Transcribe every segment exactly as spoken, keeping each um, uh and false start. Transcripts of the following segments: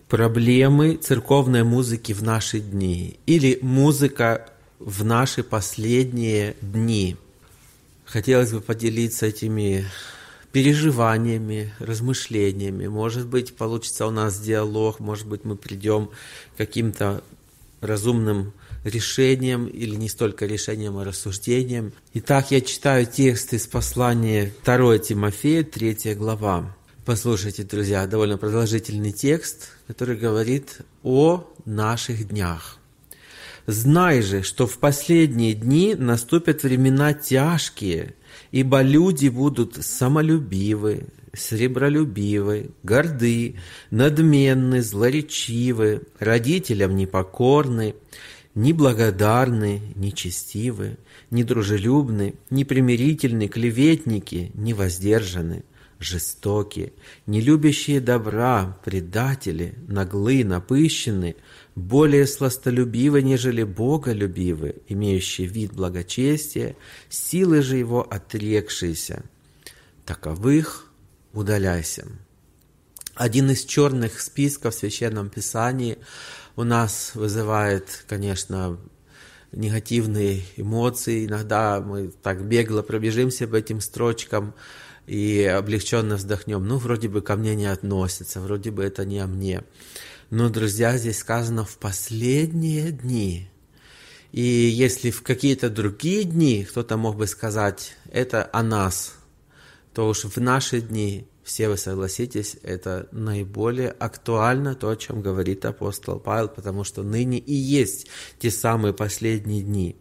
Проблемы церковной музыки в наши дни или музыка в наши последние дни. Хотелось бы поделиться этими переживаниями, размышлениями. Может быть, получится у нас диалог, может быть, мы придем к каким-то разумным решением или не столько решением, а рассуждением. Итак, я читаю текст из послания второе Тимофею, третья глава. Послушайте, друзья, довольно продолжительный текст, который говорит о наших днях. «Знай же, что в последние дни наступят времена тяжкие, ибо люди будут самолюбивы, сребролюбивы, горды, надменны, злоречивы, родителям непокорны, неблагодарны, нечестивы, недружелюбны, непримирительны, клеветники, невоздержаны, жестоки, нелюбящие добра, предатели, наглы, напыщенны, более сластолюбивы, нежели боголюбивы, имеющие вид благочестия, силы же его отрекшиеся. Таковых удаляйся». Один из черных списков в Священном Писании у нас вызывает, конечно, негативные эмоции. Иногда мы так бегло пробежимся по этим строчкам и облегченно вздохнем. Ну, вроде бы ко мне не относится, вроде бы это не о мне. Но, друзья, здесь сказано «в последние дни». И если в какие-то другие дни кто-то мог бы сказать «это о нас», то уж в наши дни, все вы согласитесь, это наиболее актуально, то, о чем говорит апостол Павел, потому что ныне и есть те самые последние дни.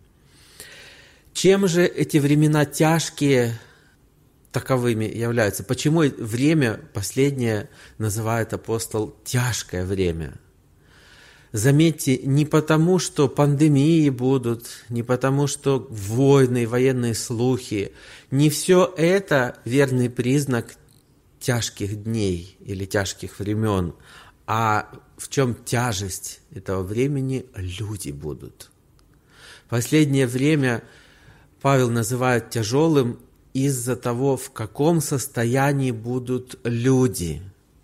Чем же эти времена тяжкие таковыми являются? Почему время последнее называет апостол тяжкое время? Заметьте, не потому, что пандемии будут, не потому, что войны, военные слухи. Не все это верный признак тяжких дней или тяжких времен. А в чем тяжесть этого времени? Люди будут. Последнее время Павел называет тяжелым из-за того, в каком состоянии будут люди.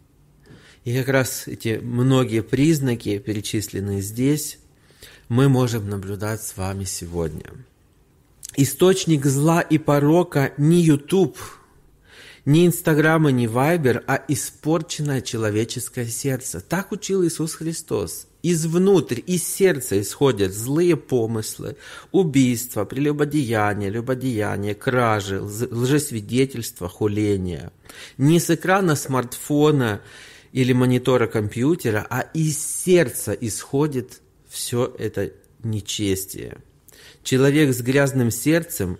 И как раз эти многие признаки, перечисленные здесь, мы можем наблюдать с вами сегодня. Источник зла и порока не YouTube, не Инстаграм и не Вайбер, а испорченное человеческое сердце. Так учил Иисус Христос. Извнутрь, из сердца исходят злые помыслы, убийства, прелюбодеяния, любодеяния, кражи, лжесвидетельства, хуления. Не с экрана смартфона или монитора компьютера, а из сердца исходит все это нечестие. Человек с грязным сердцем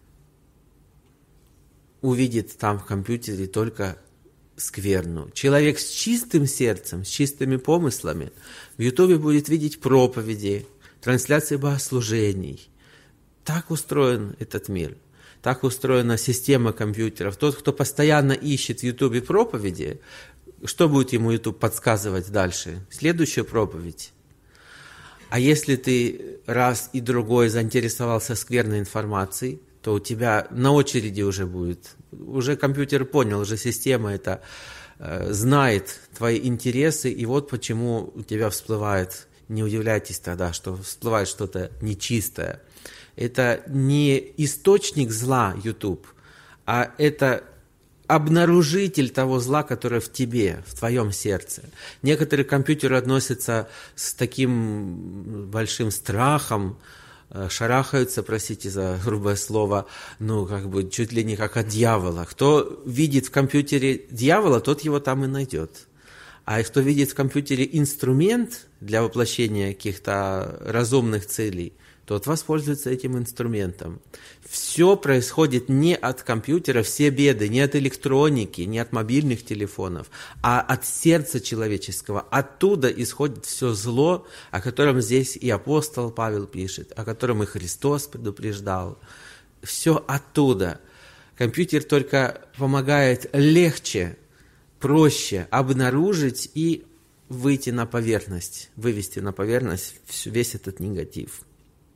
увидит там в компьютере только скверну. Человек с чистым сердцем, с чистыми помыслами в Ютубе будет видеть проповеди, трансляции богослужений. Так устроен этот мир. Так устроена система компьютеров. Тот, кто постоянно ищет в Ютубе проповеди, что будет ему Ютуб подсказывать дальше? Следующую проповедь. А если ты раз и другой заинтересовался скверной информацией, то у тебя на очереди уже будет. Уже компьютер понял, уже система это э, знает твои интересы, и вот почему у тебя всплывает, не удивляйтесь тогда, что всплывает что-то нечистое. Это не источник зла YouTube, а это обнаружитель того зла, которое в тебе, в твоем сердце. Некоторые компьютеры относятся с таким большим страхом, шарахаются, простите за грубое слово, ну, как бы чуть ли не как от дьявола. Кто видит в компьютере дьявола, тот его там и найдет. А кто видит в компьютере инструмент для воплощения каких-то разумных целей, тот воспользуется этим инструментом. Все происходит не от компьютера, все беды, не от электроники, не от мобильных телефонов, а от сердца человеческого. Оттуда исходит все зло, о котором здесь и апостол Павел пишет, о котором и Христос предупреждал. Все оттуда. Компьютер только помогает легче, проще обнаружить и выйти на поверхность, вывести на поверхность весь этот негатив.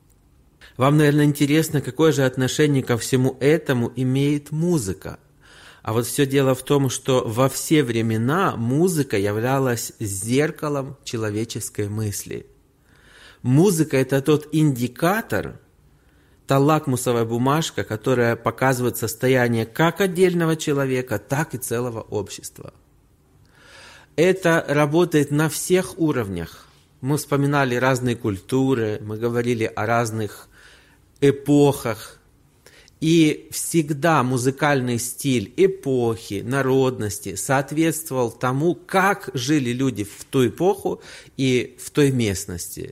Вам, наверное, интересно, какое же отношение ко всему этому имеет музыка. А вот все дело в том, что во все времена музыка являлась зеркалом человеческой мысли. Музыка – это тот индикатор, та лакмусовая бумажка, которая показывает состояние как отдельного человека, так и целого общества. Это работает на всех уровнях. Мы вспоминали разные культуры, мы говорили о разных эпохах. И всегда музыкальный стиль эпохи, народности соответствовал тому, как жили люди в ту эпоху и в той местности.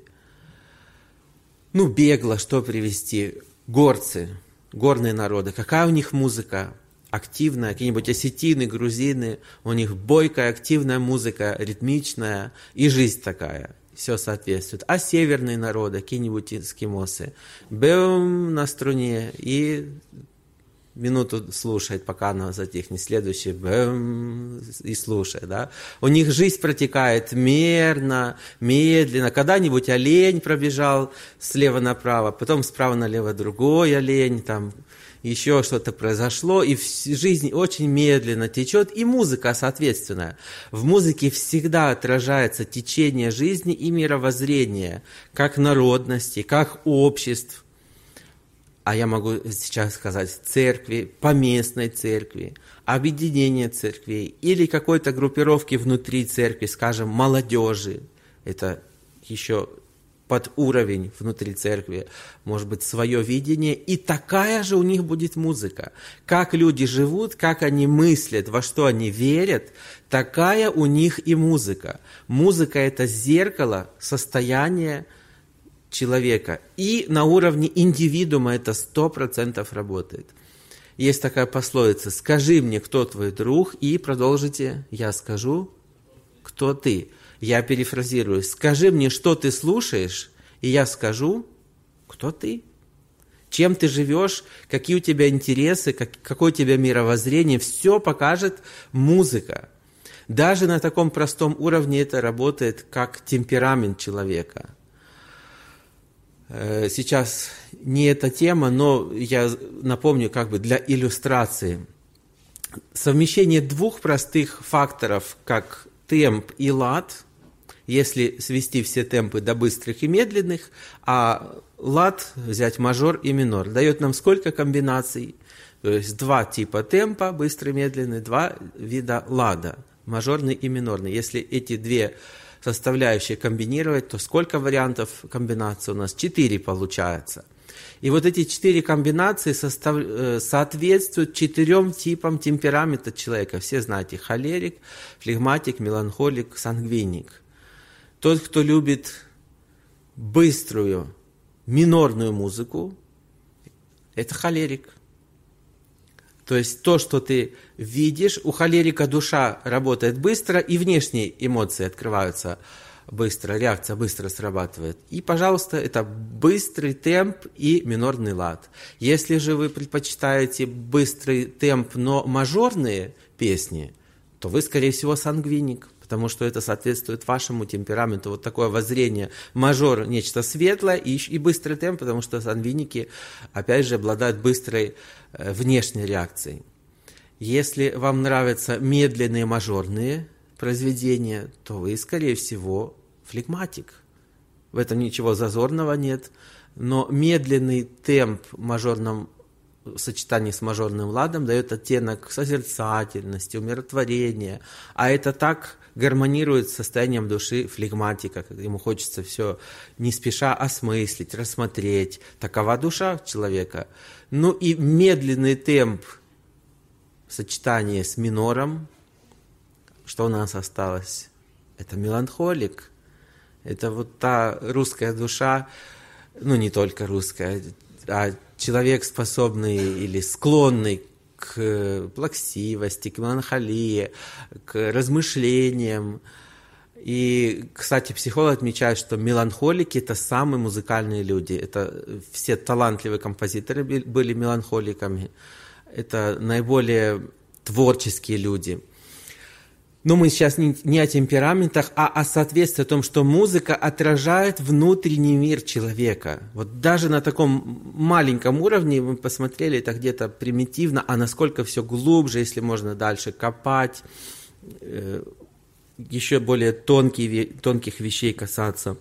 Ну, бегло, что привести? Горцы, горные народы. Какая у них музыка? Активная, какие-нибудь осетины, грузины. У них бойкая, активная музыка, ритмичная и жизнь такая. Все соответствует. А северные народы, какие-нибудь эскимосы, бэм на струне и минуту слушает, пока она затихнет. Следующий бэм и слушает. Да? У них жизнь протекает мерно, медленно. Когда-нибудь олень пробежал слева направо, потом справа налево другой олень, там еще что-то произошло, и жизнь очень медленно течет, и музыка соответственная. В музыке всегда отражается течение жизни и мировоззрения, как народности, как обществ. А я могу сейчас сказать церкви, поместной церкви, объединение церквей или какой-то группировки внутри церкви, скажем, молодежи. Это еще под уровень внутри церкви, может быть, свое видение, и такая же у них будет музыка. Как люди живут, как они мыслят, во что они верят, такая у них и музыка. Музыка – это зеркало состояния человека. И на уровне индивидуума это сто процентов работает. Есть такая пословица: «Скажи мне, кто твой друг», и продолжите: «Я скажу, кто ты». Я перефразирую: «Скажи мне, что ты слушаешь, и я скажу, кто ты». Чем ты живешь, какие у тебя интересы, как, какое у тебя мировоззрение, все покажет музыка. Даже на таком простом уровне это работает как темперамент человека. Сейчас не эта тема, но я напомню как бы для иллюстрации. Совмещение двух простых факторов, как темп и лад, если свести все темпы до быстрых и медленных, а лад взять мажор и минор, дает нам сколько комбинаций? То есть два типа темпа, быстрый и медленный, два вида лада, мажорный и минорный. Если эти две составляющие комбинировать, то сколько вариантов комбинаций у нас? Четыре получается. И вот эти четыре комбинации состав... соответствуют четырем типам темперамента человека. Все знаете: холерик, флегматик, меланхолик, сангвиник. Тот, кто любит быструю, минорную музыку, это холерик. То есть то, что ты видишь, у холерика душа работает быстро, и внешние эмоции открываются быстро, реакция быстро срабатывает. И, пожалуйста, это быстрый темп и минорный лад. Если же вы предпочитаете быстрый темп, но мажорные песни, то вы, скорее всего, сангвиник, потому что это соответствует вашему темпераменту. Вот такое воззрение. Мажор – нечто светлое, и, и быстрый темп, потому что сангвиники, опять же, обладают быстрой э, внешней реакцией. Если вам нравятся медленные мажорные произведения, то вы, скорее всего, флегматик. В этом ничего зазорного нет. Но медленный темп в мажорном в сочетании с мажорным ладом дает оттенок созерцательности, умиротворения. А это так гармонирует с состоянием души флегматика, когда ему хочется все не спеша осмыслить, рассмотреть. Такова душа человека. Ну и медленный темп в сочетании с минором. Что у нас осталось? Это меланхолик. Это вот та русская душа, ну не только русская, а человек, способный или склонный к плаксивости, к меланхолии, к размышлениям. И, кстати, психолог отмечает, что меланхолики – это самые музыкальные люди. Это все талантливые композиторы были меланхоликами. Это наиболее творческие люди. Но мы сейчас не, не о темпераментах, а о соответствии, о том, что музыка отражает внутренний мир человека. Вот даже на таком маленьком уровне мы посмотрели, это где-то примитивно, а насколько все глубже, если можно дальше копать, э, еще более тонкие, тонких вещей касаться.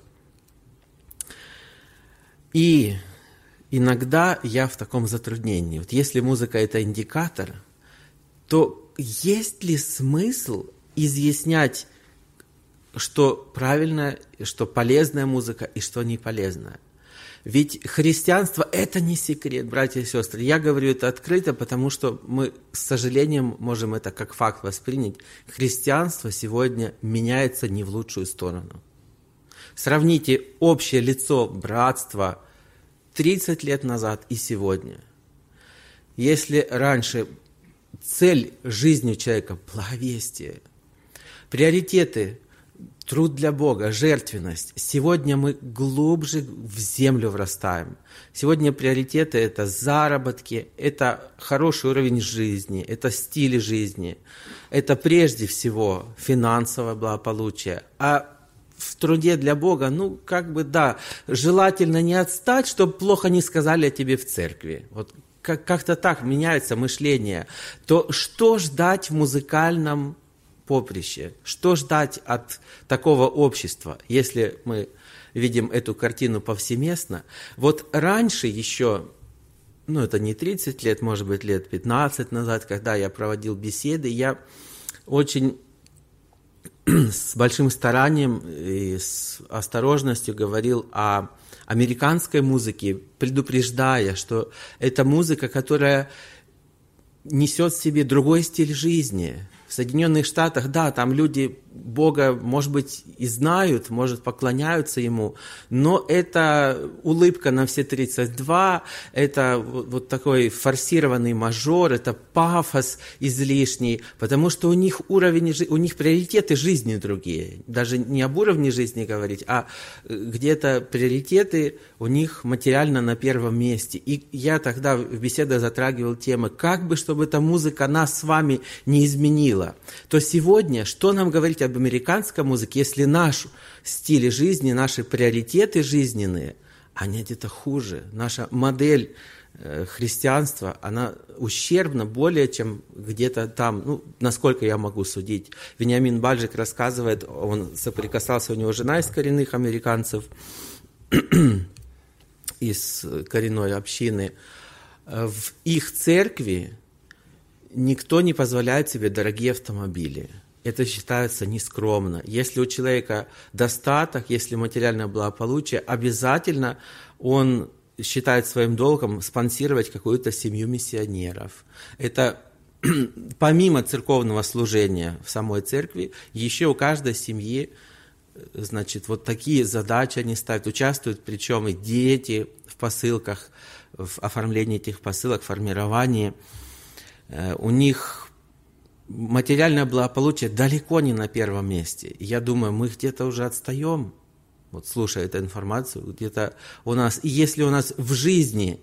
И иногда я в таком затруднении. Вот если музыка – это индикатор, то есть ли смысл изъяснять, что правильная, что полезная музыка и что не полезная? Ведь христианство – это не секрет, братья и сестры. Я говорю это открыто, потому что мы, с сожалением, можем это как факт воспринять. Христианство сегодня меняется не в лучшую сторону. Сравните общее лицо братства тридцать лет назад и сегодня. Если раньше цель жизни человека – благовестие, приоритеты – труд для Бога, жертвенность. Сегодня мы глубже в землю врастаем. Сегодня приоритеты – это заработки, это хороший уровень жизни, это стиль жизни, это прежде всего финансовое благополучие. А в труде для Бога, ну, как бы, да, желательно не отстать, чтобы плохо не сказали о тебе в церкви. Вот как-то так меняется мышление. То что ждать в музыкальном поприще? Что ждать от такого общества, если мы видим эту картину повсеместно? Вот раньше еще, ну, это не тридцать лет, может быть, лет пятнадцать назад, когда я проводил беседы, я очень с большим старанием и с осторожностью говорил о американской музыке, предупреждая, что это музыка, которая несет в себе другой стиль жизни. В Соединенных Штатах, да, там люди Бога, может быть, и знают, может, поклоняются Ему, но это улыбка на все тридцать два, это вот такой форсированный мажор, это пафос излишний, потому что у них уровень, у них приоритеты жизни другие. Даже не об уровне жизни говорить, а где-то приоритеты у них материально на первом месте. И я тогда в беседах затрагивал темы, как бы, чтобы эта музыка нас с вами не изменила. То сегодня, что нам говорить об американской музыке, если наш стиль жизни, наши приоритеты жизненные, они где-то хуже. Наша модель э, христианства, она ущербна более, чем где-то там, ну, насколько я могу судить. Вениамин Бальжик рассказывает, он соприкасался, у него жена из коренных американцев, из коренной общины. В их церкви никто не позволяет себе дорогие автомобили. Это считается нескромно. Если у человека достаток, если материальное благополучие, обязательно он считает своим долгом спонсировать какую-то семью миссионеров. Это помимо церковного служения в самой церкви, еще у каждой семьи, значит, вот такие задачи они ставят. Участвуют причем и дети в посылках, в оформлении этих посылок, в формировании. У них материальное благополучие далеко не на первом месте. И я думаю, мы где-то уже отстаем, вот слушая эту информацию, где-то у нас, и если у нас в жизни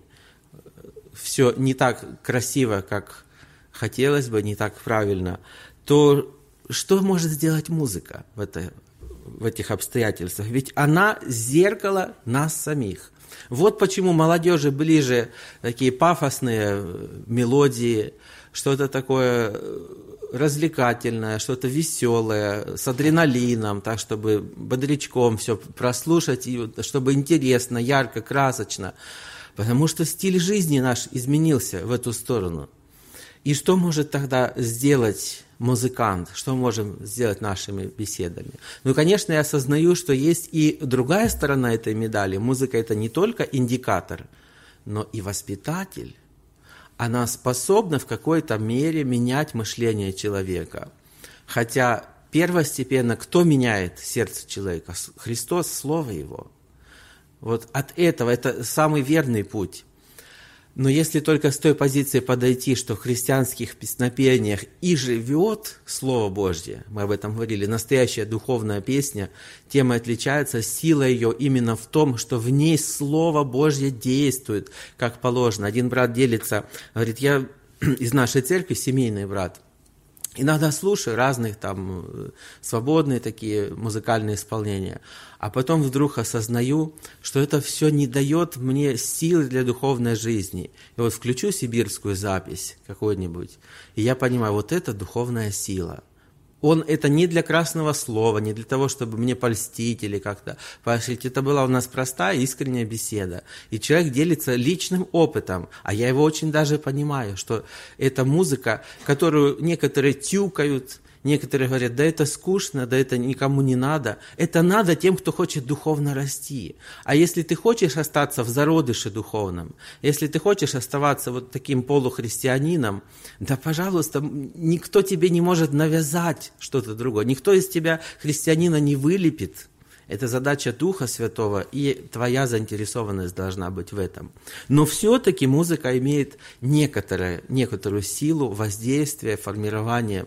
все не так красиво, как хотелось бы, не так правильно, то что может сделать музыка в, это, в этих обстоятельствах? Ведь она зеркало нас самих. Вот почему молодежи ближе такие пафосные мелодии, что-то такое развлекательное, что-то веселое, с адреналином, так, чтобы бодрячком все прослушать, и чтобы интересно, ярко, красочно. Потому что стиль жизни наш изменился в эту сторону. И что может тогда сделать музыкант? Что можем сделать нашими беседами? Ну, конечно, я осознаю, что есть и другая сторона этой медали. Музыка – это не только индикатор, но и воспитатель. Она способна в какой-то мере менять мышление человека. Хотя первостепенно кто меняет сердце человека? Христос, Слово Его. Вот от этого, это самый верный путь. Но если только с той позиции подойти, что в христианских песнопениях и живет Слово Божье, мы об этом говорили, настоящая духовная песня, тем и отличается, сила ее именно в том, что в ней Слово Божье действует, как положено. Один брат делится, говорит, я из нашей церкви, семейный брат, Иногда слушаю разных там свободные такие музыкальные исполнения, а потом вдруг осознаю, что это все не дает мне силы для духовной жизни. И вот включу сибирскую запись какую-нибудь, и я понимаю, вот это духовная сила. Он это не для красного слова, не для того, чтобы мне польстить или как-то. Понимаете, это была у нас простая, искренняя беседа. И человек делится личным опытом, а я его очень даже понимаю, что это музыка, которую некоторые тюкают, некоторые говорят, да это скучно, да это никому не надо. Это надо тем, кто хочет духовно расти. А если ты хочешь остаться в зародыше духовном, если ты хочешь оставаться вот таким полухристианином, да, пожалуйста, никто тебе не может навязать что-то другое. Никто из тебя христианина не вылепит. Это задача Духа Святого, и твоя заинтересованность должна быть в этом. Но все-таки музыка имеет некоторое, некоторую силу воздействия, формирования.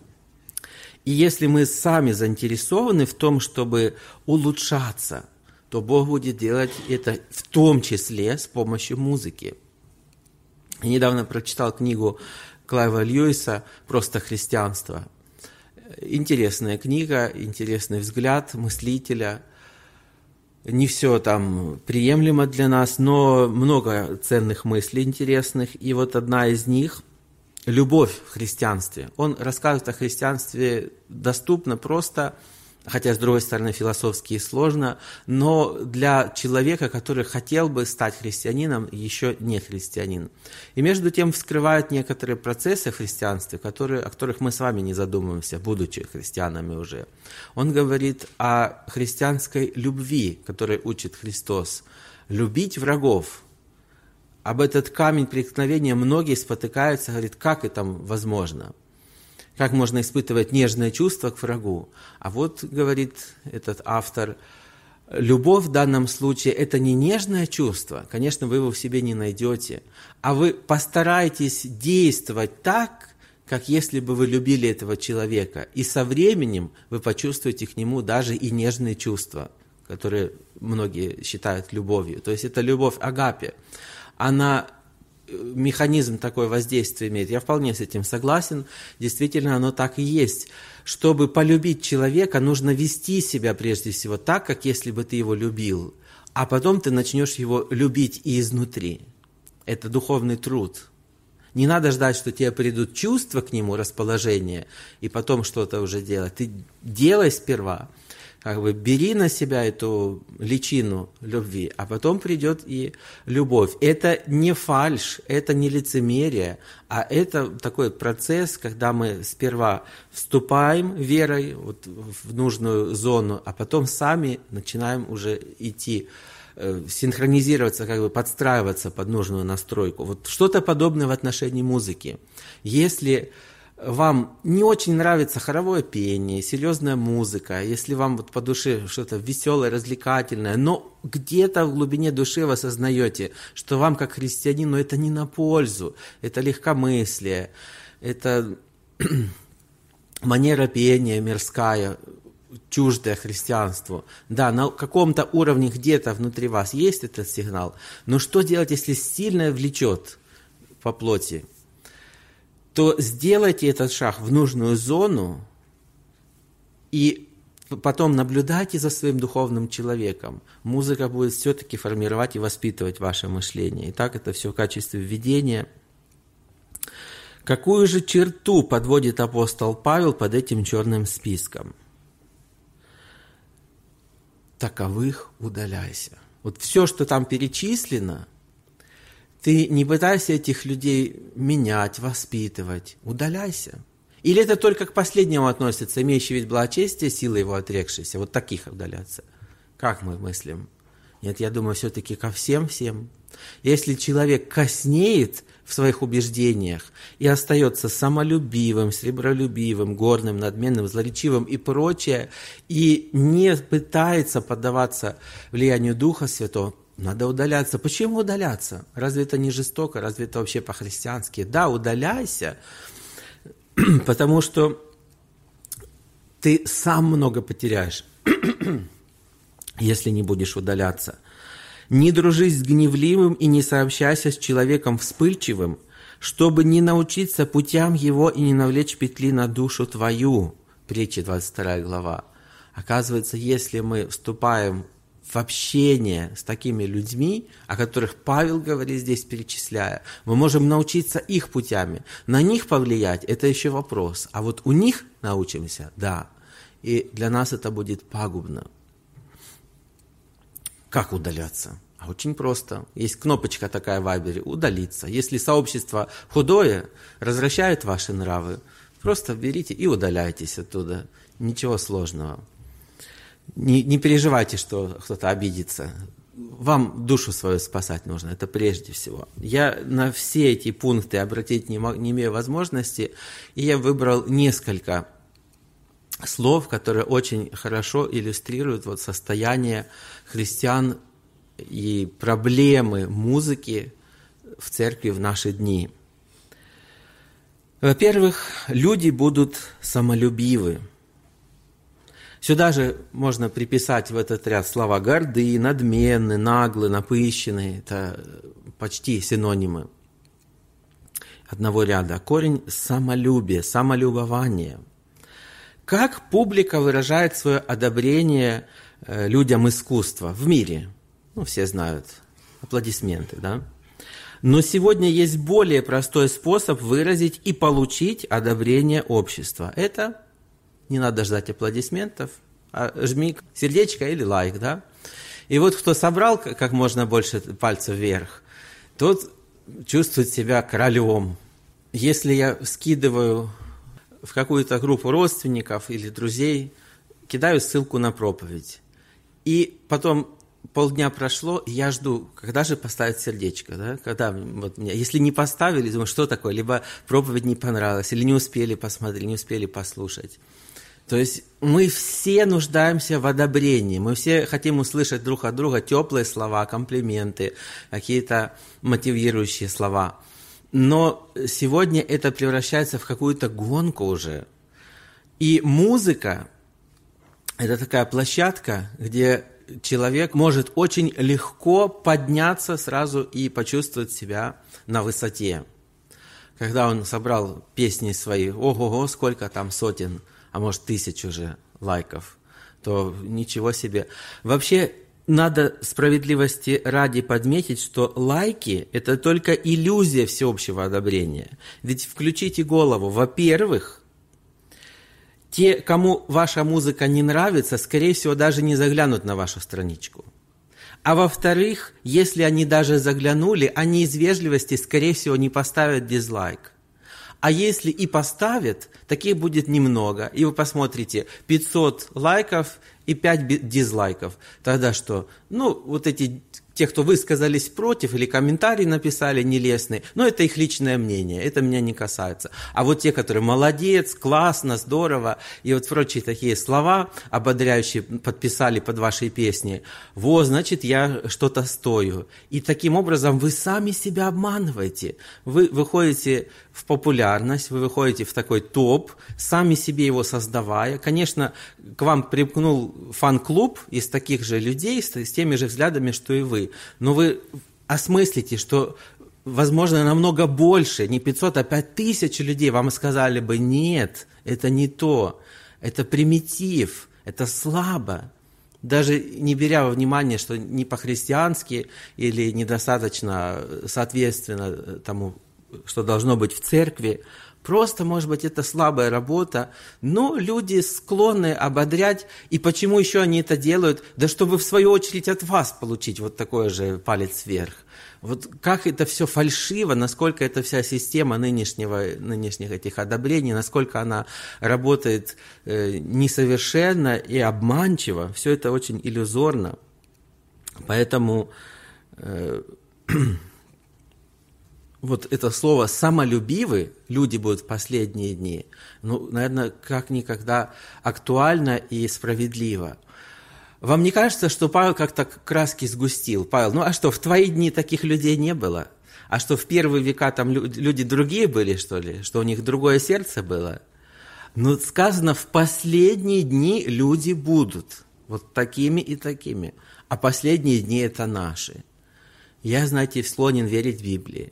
И если мы сами заинтересованы в том, чтобы улучшаться, то Бог будет делать это в том числе с помощью музыки. Я недавно прочитал книгу Клайва Льюиса «Просто христианство». Интересная книга, интересный взгляд мыслителя. Не все там приемлемо для нас, но много ценных мыслей интересных. И вот одна из них – любовь в христианстве. Он рассказывает о христианстве доступно, просто, хотя, с другой стороны, философски и сложно, но для человека, который хотел бы стать христианином, еще не христианин. И между тем вскрывает некоторые процессы в христианстве, которые, о которых мы с вами не задумываемся, будучи христианами уже. Он говорит о христианской любви, которой учит Христос. Любить врагов. Об этот камень преткновения многие спотыкаются, говорят, как это возможно? Как можно испытывать нежное чувство к врагу? А вот, говорит этот автор, любовь в данном случае – это не нежное чувство, конечно, вы его в себе не найдете, а вы постарайтесь действовать так, как если бы вы любили этого человека. И со временем вы почувствуете к нему даже и нежные чувства, которые многие считают любовью. То есть это любовь агапе. Она, механизм такой воздействия имеет. Я вполне с этим согласен. Действительно, оно так и есть. Чтобы полюбить человека, нужно вести себя прежде всего так, как если бы ты его любил. А потом ты начнешь его любить и изнутри. Это духовный труд. Не надо ждать, что тебе придут чувства к нему, расположение, и потом что-то уже делать. Ты делай сперва. Как бы бери на себя эту личину любви, а потом придет и любовь. Это не фальшь, это не лицемерие, а это такой процесс, когда мы сперва вступаем верой вот в нужную зону, а потом сами начинаем уже идти, синхронизироваться, как бы подстраиваться под нужную настройку. Вот что-то подобное в отношении музыки. Если вам не очень нравится хоровое пение, серьезная музыка, если вам вот по душе что-то веселое, развлекательное, но где-то в глубине души вы осознаете, что вам как христианину это не на пользу, это легкомыслие, это манера пения мирская, чуждая христианству. Да, на каком-то уровне где-то внутри вас есть этот сигнал, но что делать, если сильно влечет по плоти? То сделайте этот шаг в нужную зону и потом наблюдайте за своим духовным человеком. Музыка будет все-таки формировать и воспитывать ваше мышление. Итак, это все в качестве введения. Какую же черту подводит апостол Павел под этим черным списком? Таковых удаляйся. Вот все, что там перечислено, ты не пытайся этих людей менять, воспитывать. Удаляйся. Или это только к последнему относится, имеющий вид благочестия, силы его отрекшейся. Вот таких удаляться. Как мы мыслим? Нет, я думаю, все-таки ко всем-всем. Если человек коснеет в своих убеждениях и остается самолюбивым, сребролюбивым, горным, надменным, злоречивым и прочее, и не пытается поддаваться влиянию Духа Святого, надо удаляться. Почему удаляться? Разве это не жестоко? Разве это вообще по-христиански? Да, удаляйся, потому что ты сам много потеряешь, если не будешь удаляться. Не дружись с гневливым и не сообщайся с человеком вспыльчивым, чтобы не научиться путям его и не навлечь петли на душу твою». Притча, двадцать вторая глава. Оказывается, если мы вступаем в общение с такими людьми, о которых Павел говорит здесь, перечисляя, мы можем научиться их путями. На них повлиять – это еще вопрос. А вот у них научимся – да. И для нас это будет пагубно. Как удаляться? А очень просто. Есть кнопочка такая в Вайбере – удалиться. Если сообщество худое, развращает ваши нравы, просто берите и удаляйтесь оттуда. Ничего сложного. Не, не переживайте, что кто-то обидится. Вам душу свою спасать нужно, это прежде всего. Я на все эти пункты обратить не, не имею возможности, и я выбрал несколько слов, которые очень хорошо иллюстрируют вот состояние христиан и проблемы музыки в церкви в наши дни. Во-первых, люди будут самолюбивы. Сюда же можно приписать в этот ряд слова горды, надменны, наглы, напыщенные. Это почти синонимы одного ряда. Корень – самолюбие, самолюбование. Как публика выражает свое одобрение людям искусства в мире? Ну, все знают. Аплодисменты, да? Но сегодня есть более простой способ выразить и получить одобрение общества. Это не надо ждать аплодисментов, а жми сердечко или лайк, да? И вот кто собрал как можно больше пальцев вверх, тот чувствует себя королем. Если я скидываю в какую-то группу родственников или друзей, кидаю ссылку на проповедь, и потом полдня прошло, и я жду, когда же поставить сердечко, да? Когда вот меня, если не поставили, думаю, что такое, либо проповедь не понравилась, или не успели посмотреть, не успели послушать. То есть мы все нуждаемся в одобрении, мы все хотим услышать друг от друга теплые слова, комплименты, какие-то мотивирующие слова. Но сегодня это превращается в какую-то гонку уже. И музыка – это такая площадка, где человек может очень легко подняться сразу и почувствовать себя на высоте. Когда он собрал песни свои, ого-го, сколько там сотен, а может тысяч уже лайков, то ничего себе. Вообще, надо справедливости ради подметить, что лайки – это только иллюзия всеобщего одобрения. Ведь включите голову. Во-первых, те, кому ваша музыка не нравится, скорее всего, даже не заглянут на вашу страничку. А во-вторых, если они даже заглянули, они из вежливости, скорее всего, не поставят дизлайк. А если и поставят, таких будет немного. И вы посмотрите, пятьсот лайков и пять дизлайков. Тогда что? Ну, вот эти, те, кто высказались против или комментарии написали нелестные, ну, это их личное мнение, это меня не касается. А вот те, которые молодец, классно, здорово, и вот прочие такие слова ободряющие подписали под вашей песней, вот, значит, я что-то стою. И таким образом вы сами себя обманываете. Вы выходите в популярность, вы выходите в такой топ, сами себе его создавая. Конечно, к вам примкнул фан-клуб из таких же людей, с, с теми же взглядами, что и вы. Но вы осмыслите, что, возможно, намного больше, не пятьсот, а пять тысяч людей вам сказали бы, нет, это не то, это примитив, это слабо. Даже не беря во внимание, что не по-христиански или недостаточно соответственно тому, что должно быть в церкви, просто, может быть, это слабая работа, но люди склонны ободрять. И почему еще они это делают? Да чтобы, в свою очередь, от вас получить вот такой же палец вверх. Вот как это все фальшиво, насколько эта вся система нынешнего, нынешних этих одобрений, насколько она работает э, несовершенно и обманчиво, все это очень иллюзорно. Поэтому э, вот это слово «самолюбивы» люди будут в последние дни, ну, наверное, как никогда актуально и справедливо. Вам не кажется, что Павел как-то краски сгустил? Павел, ну а что, в твои дни таких людей не было? А что, в первые века там люди другие были, что ли? Что у них другое сердце было? Ну, сказано, в последние дни люди будут вот такими и такими. А последние дни – это наши. Я, знаете, склонен верить в Библии.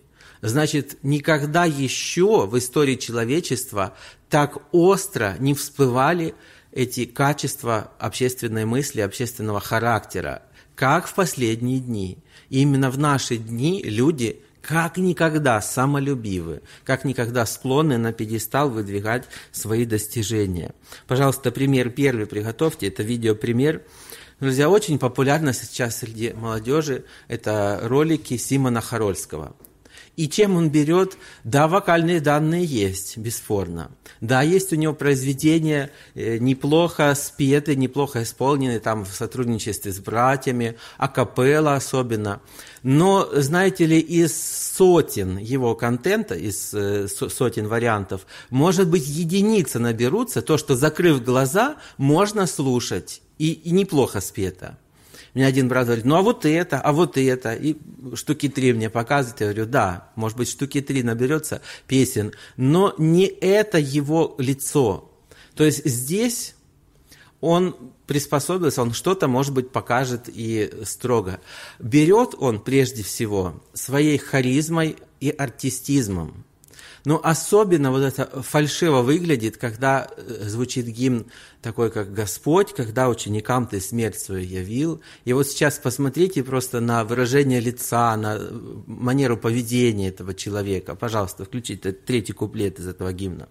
значит, никогда еще в истории человечества так остро не всплывали эти качества общественной мысли, общественного характера, как в последние дни. И именно в наши дни люди как никогда самолюбивы, как никогда склонны на пьедестал выдвигать свои достижения. Пожалуйста, пример первый приготовьте, это видеопример. Друзья, очень популярно сейчас среди молодежи это ролики Симона Харольского. И чем он берет? Да, вокальные данные есть, бесспорно. Да, есть у него произведения неплохо спеты, неплохо исполнены, там в сотрудничестве с братьями, акапелла особенно. Но, знаете ли, из сотен его контента, из сотен вариантов, может быть, единицы наберутся, то, что, закрыв глаза, можно слушать, и, и неплохо спето. Мне один брат говорит, ну а вот это, а вот это, и штуки три мне показывает, я говорю, да, может быть, штуки три наберется песен, но не это его лицо. То есть здесь он приспособился, он что-то, может быть, покажет и строго. Берет он прежде всего своей харизмой и артистизмом. Но особенно вот это фальшиво выглядит, когда звучит гимн такой, как «Господь, когда ученикам ты смерть свою явил». И вот сейчас посмотрите просто на выражение лица, на манеру поведения этого человека. Пожалуйста, включите третий куплет из этого гимна.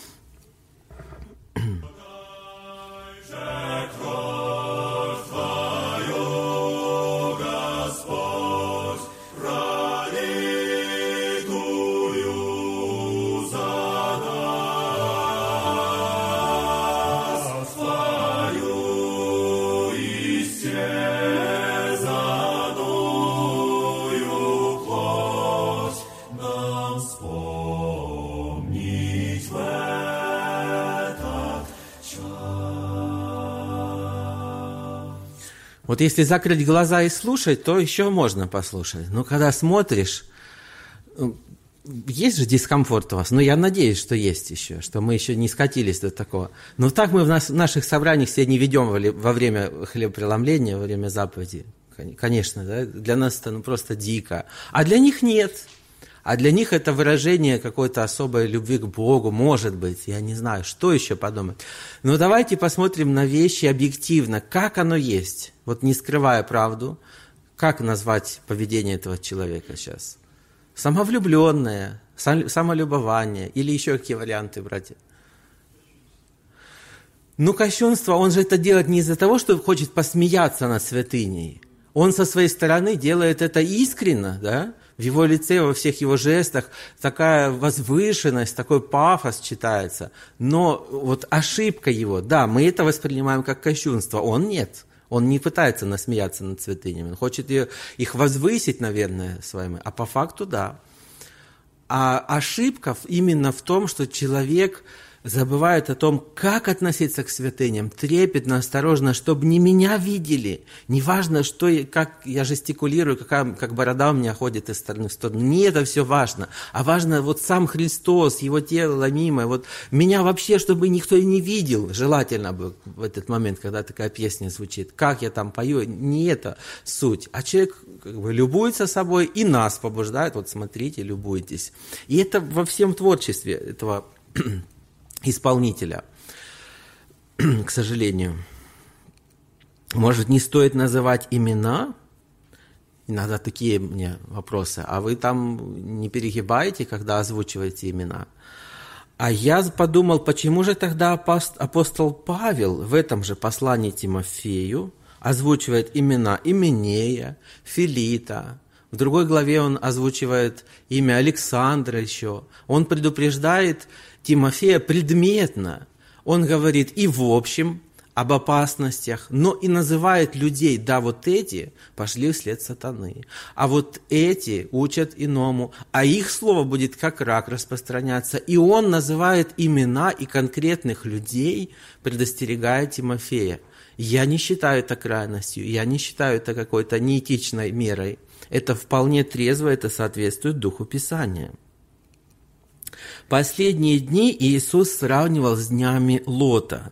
Вот если закрыть глаза и слушать, то еще можно послушать. Но когда смотришь, есть же дискомфорт у вас? Ну, я надеюсь, что есть еще, что мы еще не скатились до такого. Но так мы в, нас, в наших собраниях себя не ведем во время хлебопреломления, во время заповеди. Конечно, да? Для нас это ну, просто дико. А для них нет. А для них это выражение какой-то особой любви к Богу, может быть, я не знаю, что еще подумать. Но давайте посмотрим на вещи объективно, как оно есть, вот не скрывая правду, как назвать поведение этого человека сейчас. Самовлюбленное, самолюбование или еще какие варианты, братья? Ну, кощунство, он же это делает не из-за того, что хочет посмеяться над святыней. Он со своей стороны делает это искренне, да? В его лице, во всех его жестах такая возвышенность, такой пафос читается. Но вот ошибка его, да, мы это воспринимаем как кощунство, он нет. Он не пытается насмеяться над святынями, он хочет их возвысить, наверное, своими, а по факту да. А ошибка именно в том, что человек забывает о том, как относиться к святыням, трепетно, осторожно, чтобы не меня видели. Неважно, что, как я жестикулирую, какая, как борода у меня ходит из стороны в сторону. Не это все важно. А важно вот сам Христос, Его тело ломимое. Вот меня вообще, чтобы никто и не видел, желательно бы в этот момент, когда такая песня звучит. Как я там пою, не это суть. А человек как бы любуется собой и нас побуждает. Вот смотрите, любуйтесь. И это во всем творчестве этого исполнителя, к сожалению. Может, не стоит называть имена? Иногда такие мне вопросы. А вы там не перегибаете, когда озвучиваете имена? А я подумал, почему же тогда апостол Павел в этом же послании Тимофею озвучивает имена Именея, Филита. В другой главе он озвучивает имя Александра еще. Он предупреждает Тимофея предметно. Он говорит и в общем об опасностях, но и называет людей, да, вот эти пошли вслед сатаны, а вот эти учат иному, а их слово будет как рак распространяться. И он называет имена и конкретных людей, предостерегая Тимофея. Я не считаю это крайностью, я не считаю это какой-то неэтичной мерой. Это вполне трезво, это соответствует Духу Писания. Последние дни Иисус сравнивал с днями Лота.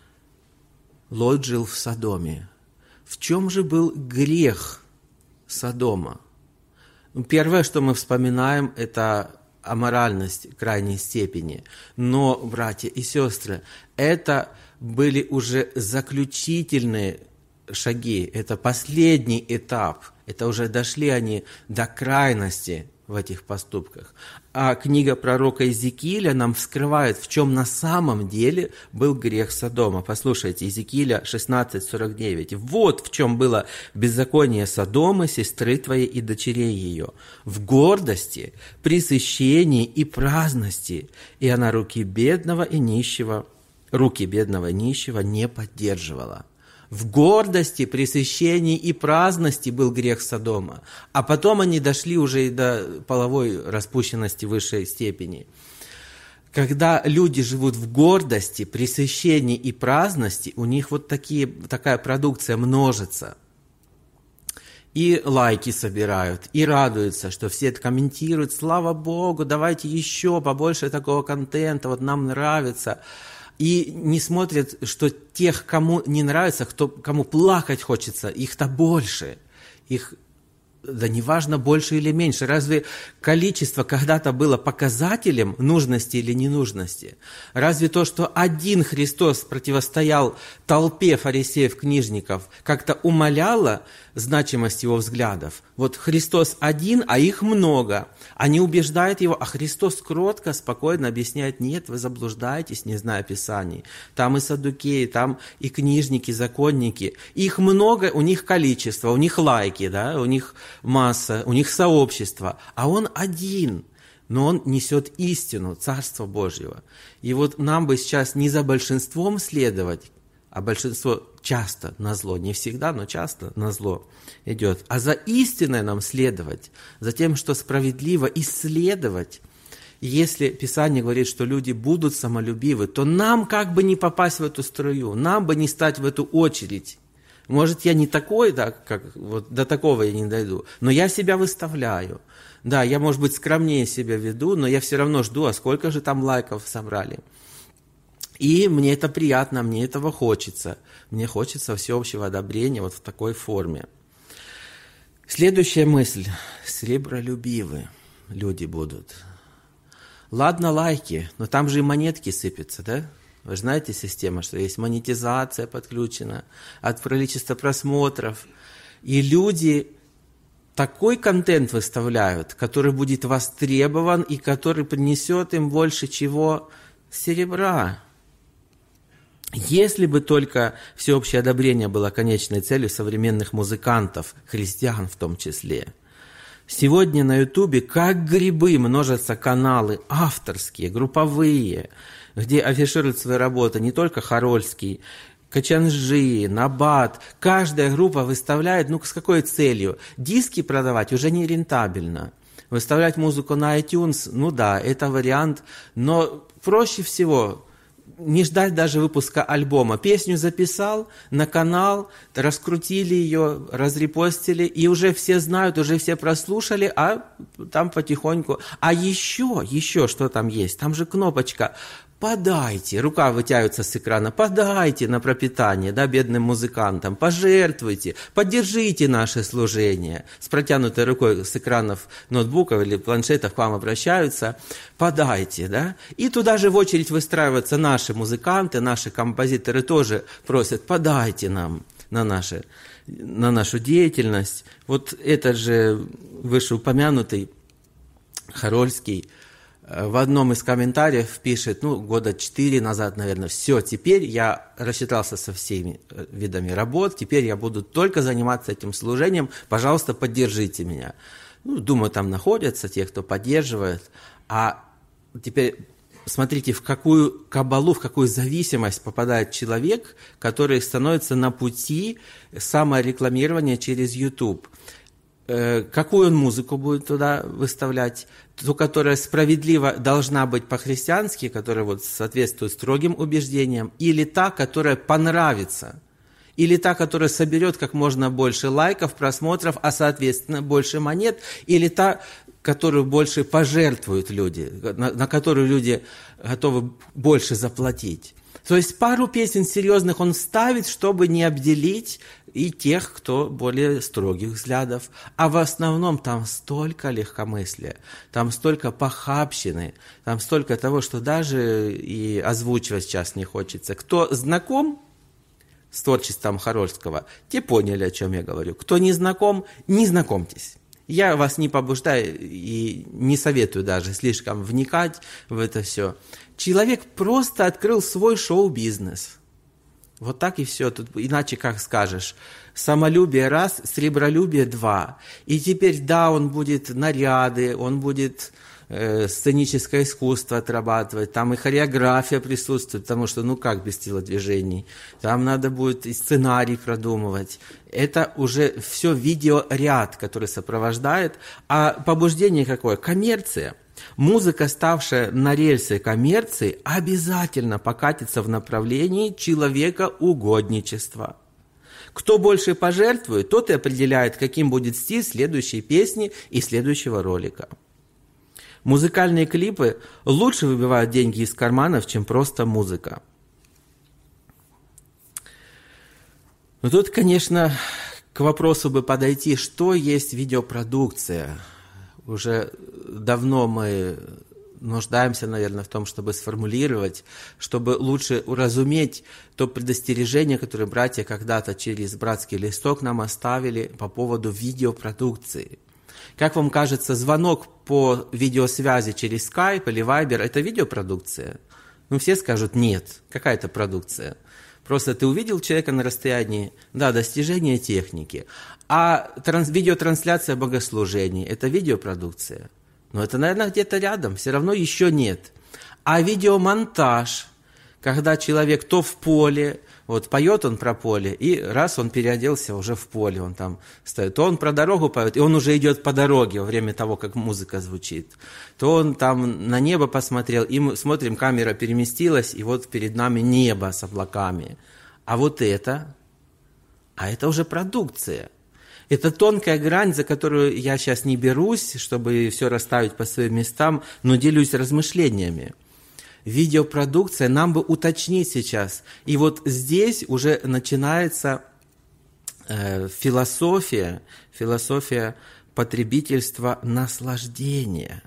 Лот жил в Содоме. В чем же был грех Содома? Первое, что мы вспоминаем, это аморальность крайней степени. Но, братья и сестры, это были уже заключительные шаги, это последний этап, это уже дошли они до крайности в этих поступках. А книга пророка Иезекииля нам вскрывает, в чем на самом деле был грех Содома. Послушайте, Иезекииля шестнадцать сорок девять. «Вот в чем было беззаконие Содомы, сестры твоей и дочерей ее, в гордости, пресыщении и праздности, и она руки бедного и нищего, руки бедного и нищего не поддерживала». В гордости, пресыщении и праздности был грех Содома. А потом они дошли уже и до половой распущенности высшей степени. Когда люди живут в гордости, пресыщении и праздности, у них вот такие, такая продукция множится. И лайки собирают, и радуются, что все это комментируют. Слава Богу, давайте еще побольше такого контента, вот нам нравится. И не смотрят, что тех, кому не нравится, кто, кому плакать хочется, их-то больше. Их, да неважно, больше или меньше. Разве количество когда-то было показателем нужности или ненужности? Разве то, что один Христос противостоял толпе фарисеев-книжников, как-то умаляло значимость его взглядов? Вот Христос один, а их много. Они убеждают его, а Христос кротко, спокойно объясняет: нет, вы заблуждаетесь, не зная Писаний. Там и саддукеи, там и книжники, законники. Их много, у них количество, у них лайки, да, у них масса, у них сообщество. А он один, но он несет истину, Царство Божьего. И вот нам бы сейчас не за большинством следовать, а большинство часто назло, не всегда, но часто назло идет, а за истиной нам следовать, за тем, что справедливо, исследовать. Если Писание говорит, что люди будут самолюбивы, то нам как бы не попасть в эту струю, нам бы не стать в эту очередь. Может, я не такой, да, как вот до такого я не дойду, но я себя выставляю. Да, я, может быть, скромнее себя веду, но я все равно жду, а сколько же там лайков собрали. И мне это приятно, мне этого хочется. Мне хочется всеобщего одобрения вот в такой форме. Следующая мысль. Сребролюбивы люди будут. Ладно, лайки, но там же и монетки сыпятся, да? Вы же знаете систему, что есть монетизация подключена от количества просмотров. И люди такой контент выставляют, который будет востребован и который принесет им больше чего? Серебра. Если бы только всеобщее одобрение было конечной целью современных музыкантов, христиан в том числе. Сегодня на Ютубе как грибы множатся каналы авторские, групповые, где афишируют свои работы не только Харольский, Качанжи, Набат. Каждая группа выставляет, ну с какой целью? Диски продавать уже не рентабельно. Выставлять музыку на iTunes, ну да, это вариант, но проще всего не ждать даже выпуска альбома. Песню записал на канал, раскрутили ее, разрепостили, и уже все знают, уже все прослушали, а там потихоньку. А еще, еще что там есть? Там же кнопочка «Подайте», рука вытягивается с экрана, «подайте на пропитание, да, бедным музыкантам, пожертвуйте, поддержите наше служение». С протянутой рукой с экранов ноутбуков или планшетов к вам обращаются, «подайте», да. И туда же в очередь выстраиваются наши музыканты, наши композиторы тоже просят «подайте нам на, наши, на нашу деятельность». Вот этот же вышеупомянутый Харольский в одном из комментариев пишет, ну, года четыре назад, наверное, все, теперь я рассчитался со всеми видами работ, теперь я буду только заниматься этим служением, пожалуйста, поддержите меня. Ну, думаю, там находятся те, кто поддерживает, а теперь смотрите, в какую кабалу, в какую зависимость попадает человек, который становится на пути саморекламирования через YouTube. Какую он музыку будет туда выставлять, ту, которая справедливо должна быть по-христиански, которая вот соответствует строгим убеждениям, или та, которая понравится, или та, которая соберет как можно больше лайков, просмотров, а соответственно больше монет, или та, которую больше пожертвуют люди, на, на которую люди готовы больше заплатить. То есть пару песен серьезных он ставит, чтобы не обделить и тех, кто более строгих взглядов. А в основном там столько легкомыслия, там столько похабщины, там столько того, что даже и озвучивать сейчас не хочется. Кто знаком с творчеством Хорольского, те поняли, о чем я говорю. Кто не знаком, не знакомьтесь. Я вас не побуждаю и не советую даже слишком вникать в это все. Человек просто открыл свой шоу-бизнес. Вот так и все. Тут иначе как скажешь. Самолюбие раз, сребролюбие два. И теперь, да, он будет наряды, он будет э, сценическое искусство отрабатывать, там и хореография присутствует, потому что, ну как без телодвижений? Там надо будет и сценарий продумывать. Это уже все видеоряд, который сопровождает. А побуждение какое? Коммерция. Музыка, ставшая на рельсы коммерции, обязательно покатится в направлении человекоугодничества. Кто больше пожертвует, тот и определяет, каким будет стиль следующей песни и следующего ролика. Музыкальные клипы лучше выбивают деньги из карманов, чем просто музыка. Но тут, конечно, к вопросу бы подойти, что есть видеопродукция. Уже давно мы нуждаемся, наверное, в том, чтобы сформулировать, чтобы лучше уразуметь то предостережение, которое братья когда-то через братский листок нам оставили по поводу видеопродукции. Как вам кажется, звонок по видеосвязи через Skype или Viber – это видеопродукция? Ну, все скажут нет, какая-то продукция. Просто ты увидел человека на расстоянии, да, достижение техники. А транс, видеотрансляция богослужений – это видеопродукция. Но это, наверное, где-то рядом, все равно еще нет. А видеомонтаж, когда человек то в поле, вот поет он про поле, и раз он переоделся уже в поле, он там стоит, то он про дорогу поет, и он уже идет по дороге во время того, как музыка звучит. То он там на небо посмотрел, и мы смотрим, камера переместилась, и вот перед нами небо с облаками. А вот это, а это уже продукция. Это тонкая грань, за которую я сейчас не берусь, чтобы все расставить по своим местам, но делюсь размышлениями. Видеопродукция нам бы уточнить сейчас. И вот здесь уже начинается э, философия, философия потребительства наслаждения.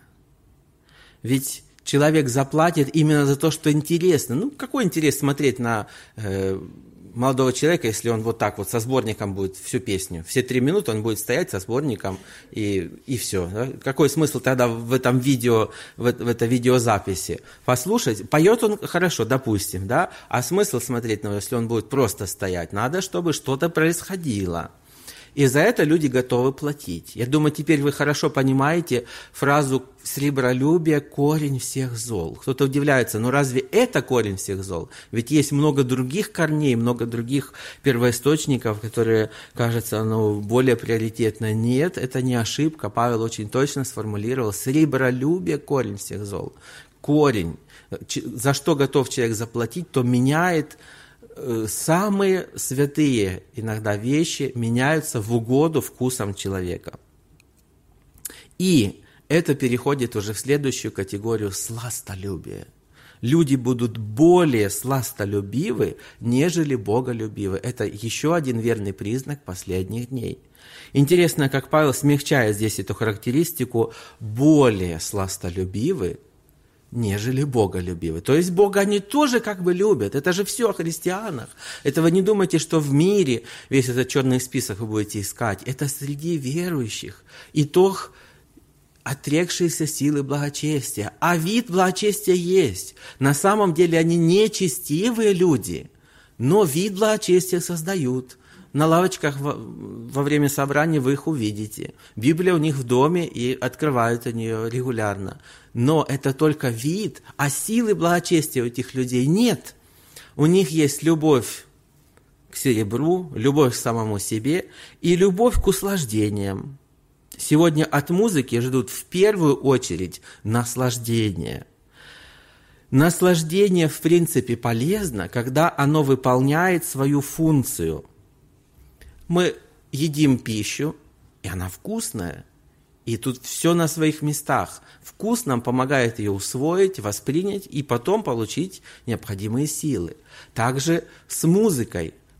Ведь человек заплатит именно за то, что интересно. Ну, какой интерес смотреть на э, молодого человека, если он вот так вот со сборником будет всю песню. Все три минуты он будет стоять со сборником, и, и все. Да? Какой смысл тогда в этом видео, в, в этой видеозаписи? Послушать, поет он хорошо, допустим, да? А смысл смотреть на него, если он будет просто стоять? Надо, чтобы что-то происходило. И за это люди готовы платить. Я думаю, теперь вы хорошо понимаете фразу «сребролюбие – корень всех зол». Кто-то удивляется, но разве это корень всех зол? Ведь есть много других корней, много других первоисточников, которые, кажется, ну, более приоритетны. Нет, это не ошибка. Павел очень точно сформулировал «сребролюбие – корень всех зол». Корень. За что готов человек заплатить, то меняет. Самые святые иногда вещи меняются в угоду вкусам человека. И это переходит уже в следующую категорию сластолюбия. Люди будут более сластолюбивы, нежели боголюбивы. Это еще один верный признак последних дней. Интересно, как Павел смягчает здесь эту характеристику более сластолюбивы, нежели боголюбивы. То есть Бога они тоже как бы любят. Это же все о христианах. Это вы не думайте, что в мире весь этот черный список вы будете искать. Это среди верующих. Итог отрекшиеся силы благочестия. А вид благочестия есть. На самом деле они нечестивые люди, но вид благочестия создают. На лавочках во, во время собрания вы их увидите. Библия у них в доме, и открывают они ее регулярно. Но это только вид, а силы благочестия у этих людей нет. У них есть любовь к серебру, любовь к самому себе и любовь к услаждениям. Сегодня от музыки ждут в первую очередь наслаждения. Наслаждение, в принципе, полезно, когда оно выполняет свою функцию. Мы едим пищу, и она вкусная. И тут все на своих местах. Вкус нам помогает ее усвоить, воспринять и потом получить необходимые силы. Также с музыкой.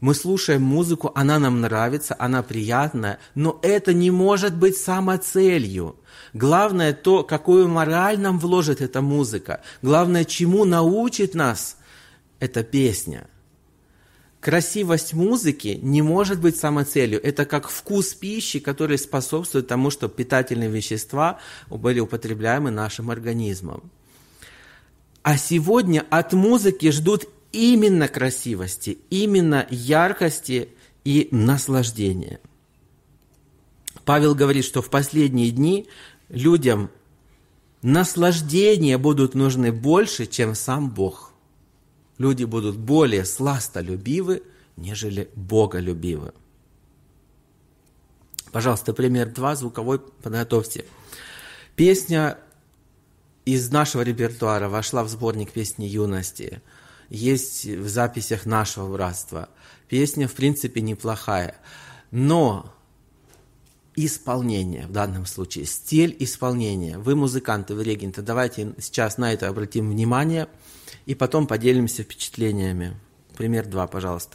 Мы слушаем музыку, она нам нравится, она приятная, но это не может быть самоцелью. Главное то, какую мораль нам вложит эта музыка. Главное, чему научит нас эта песня. Красивость музыки не может быть самоцелью. Это как вкус пищи, который способствует тому, чтобы питательные вещества были употребляемы нашим организмом. А сегодня от музыки ждут именно красивости, именно яркости и наслаждения. Павел говорит, что в последние дни людям наслаждения будут нужны больше, чем сам Бог. Люди будут более сластолюбивы, нежели боголюбивы. Пожалуйста, пример два, звуковой подготовьте. Песня из нашего репертуара вошла в сборник «Песни юности». Есть в записях нашего братства. Песня, в принципе, неплохая. Но исполнение в данном случае, стиль исполнения. Вы музыканты, вы регенты. Давайте сейчас на это обратим внимание и потом поделимся впечатлениями. Пример два, пожалуйста.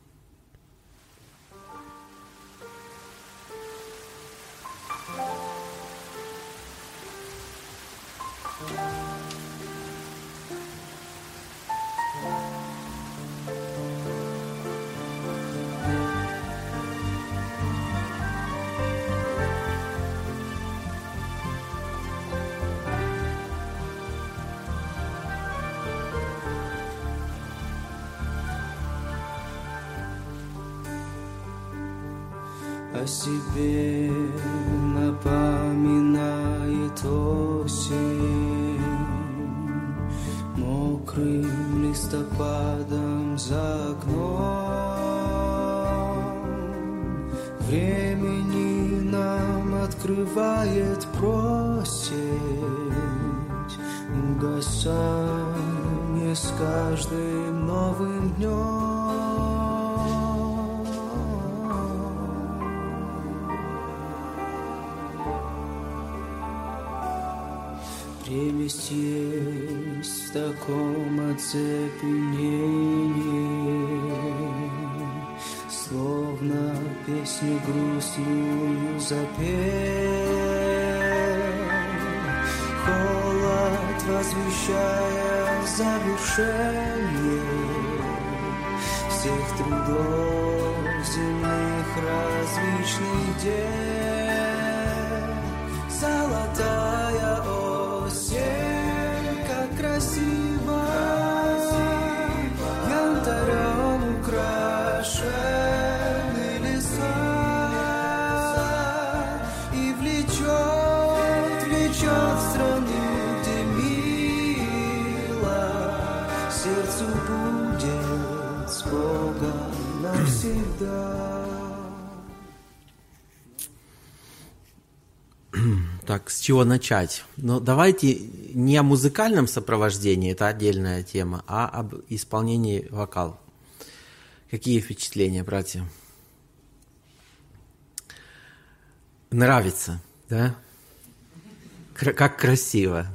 О себе напоминает осень, мокрым листопадом за окном. Времени нам открывает просить, угасание с каждым новым днем. Прелесть есть в таком оцепенении, словно песню грустную запел, холод возвещая завершение всех трудов земных различных дел. Золотая осень, как красиво, янтарем украшены леса, и влечет, влечет страну, где мило сердцу будет с Богом навсегда. Так, с чего начать? Ну, давайте не о музыкальном сопровождении, это отдельная тема, а об исполнении вокала. Какие впечатления, братья? Нравится, да? Кр- как красиво.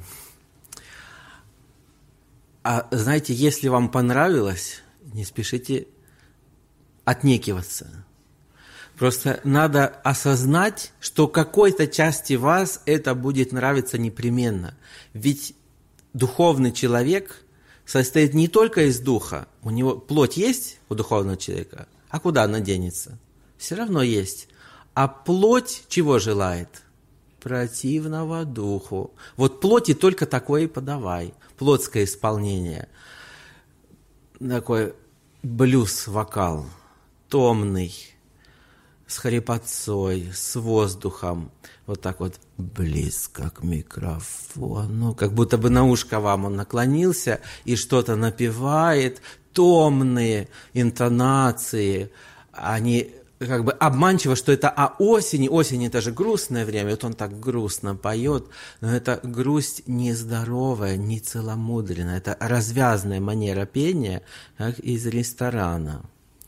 А знаете, если вам понравилось, не спешите отнекиваться. Просто надо осознать, что какой-то части вас это будет нравиться непременно. Ведь духовный человек состоит не только из духа. У него плоть есть у духовного человека, а куда она денется? Все равно есть. А плоть чего желает? Противного духу. Вот плоти только такое и подавай. Плотское исполнение. Такой блюз-вокал, томный, с хрипотцой, с воздухом, вот так вот близко к микрофону, как будто бы на ушко вам он наклонился и что-то напевает, томные интонации, они как бы обманчиво, что это о осени, осень это же грустное время, вот он так грустно поет, но это грусть нездоровая, не целомудренная, это развязная манера пения, как из ресторана.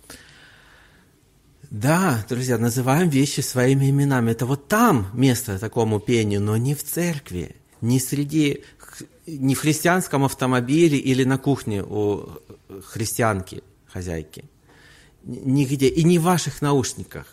Да, друзья, называем вещи своими именами. Это вот там место такому пению, но не в церкви, не среди, не в христианском автомобиле или на кухне у христианки, хозяйки. нигде, и не в ваших наушниках.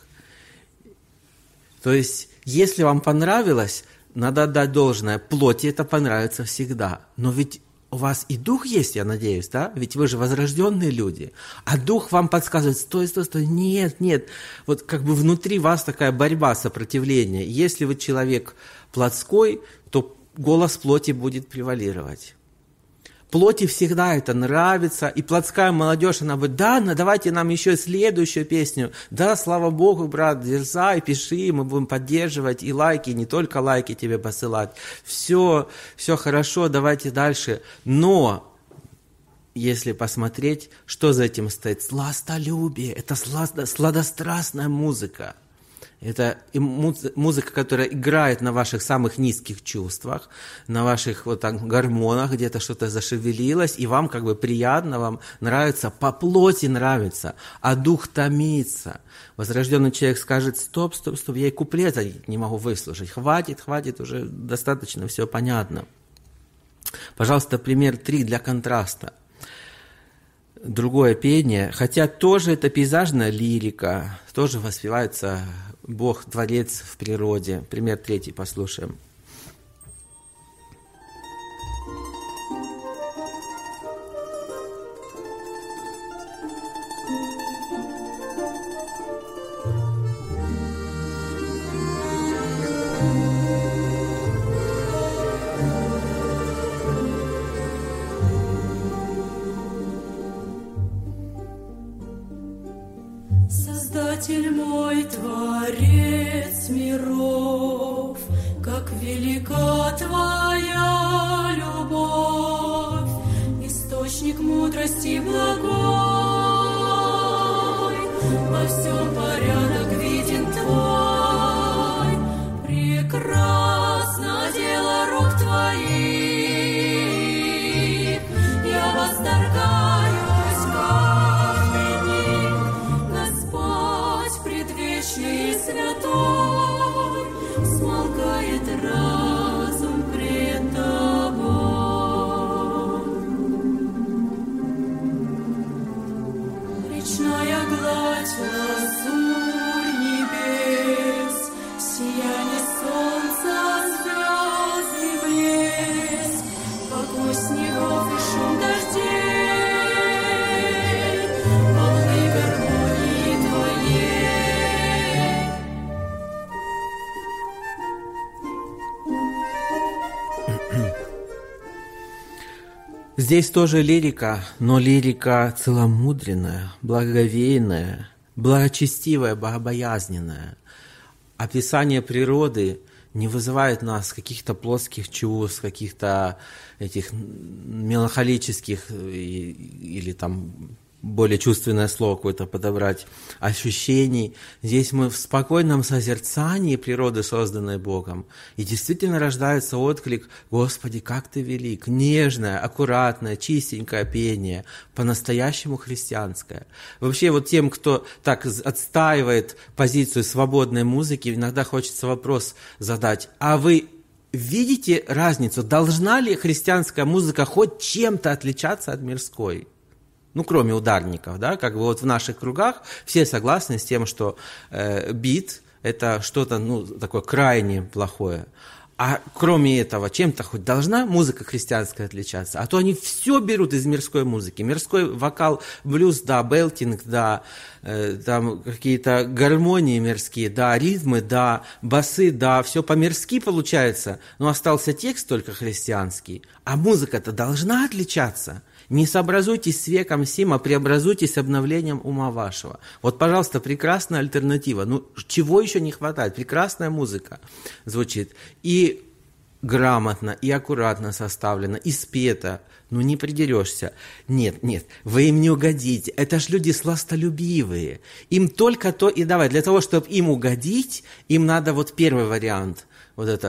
То есть, если вам понравилось, надо отдать должное, плоти это понравится всегда. Но ведь у вас и дух есть, я надеюсь, да? Ведь вы же возрожденные люди. А дух вам подсказывает, стой, стой, стой, нет, нет. Вот как бы внутри вас такая борьба, сопротивление. Если вы человек плотской, то голос плоти будет превалировать. Плоти всегда это нравится, и плотская молодежь, она говорит, да, ну, давайте нам еще следующую песню. Да, слава Богу, брат, дерзай, пиши, мы будем поддерживать, и лайки, не только лайки тебе посылать. Все, все хорошо, давайте дальше. Но, если посмотреть, что за этим стоит? Сластолюбие, это сладострастная музыка. Это музыка, которая играет на ваших самых низких чувствах, на ваших вот так гормонах, где-то что-то зашевелилось, и вам как бы приятно, вам нравится, по плоти нравится, а дух томится. Возрожденный человек скажет, стоп, стоп, стоп, я и куплета не могу выслушать, хватит, хватит, уже достаточно, все понятно. Пожалуйста, пример три для контраста. Другое пение, хотя тоже это пейзажная лирика, тоже воспевается Бог, Творец в природе. Пример третий послушаем. Создатель мой, Творец миров, как велика Твоя любовь, источник мудрости благой, во всем порядок виден Твой, прекрасно дело рук Твоих, я восторгаюсь, как предвечный и святой, смолкает разум пред Тобой. Речная гладь, лазурь небес, сияние солнца, звездный блеск, покой снегов и шум дождей, волны гармонии Твоей. Здесь тоже лирика, но лирика целомудренная, благоговейная, благочестивая, богобоязненная. Описание природы не вызывает в нас каких-то плоских чувств, каких-то этих меланхолических или там более чувственное слово какое-то подобрать, ощущений. Здесь мы в спокойном созерцании природы, созданной Богом, и действительно рождается отклик: «Господи, как Ты велик!» Нежное, аккуратное, чистенькое пение, по-настоящему христианское. Вообще вот тем, кто так отстаивает позицию свободной музыки, иногда хочется вопрос задать: а вы видите разницу? Должна ли христианская музыка хоть чем-то отличаться от мирской? Ну, кроме ударников, да, как бы вот в наших кругах все согласны с тем, что э, бит – это что-то, ну, такое крайне плохое. А кроме этого, чем-то хоть должна музыка христианская отличаться? А то они все берут из мирской музыки. Мирской вокал, блюз, да, белтинг, да, э, там какие-то гармонии мирские, да, ритмы, да, басы, да, все по-мирски получается. Но остался текст только христианский. А музыка-то должна отличаться. Не сообразуйтесь с веком сим, а преобразуйтесь обновлением ума вашего. Вот, пожалуйста, прекрасная альтернатива. Ну, чего еще не хватает? Прекрасная музыка звучит. И грамотно, и аккуратно составлена, и спета. Ну, не придерешься. Нет, нет, вы им не угодите. Это ж люди сластолюбивые. Им только то и давай. Для того, чтобы им угодить, им надо вот первый вариант. Вот это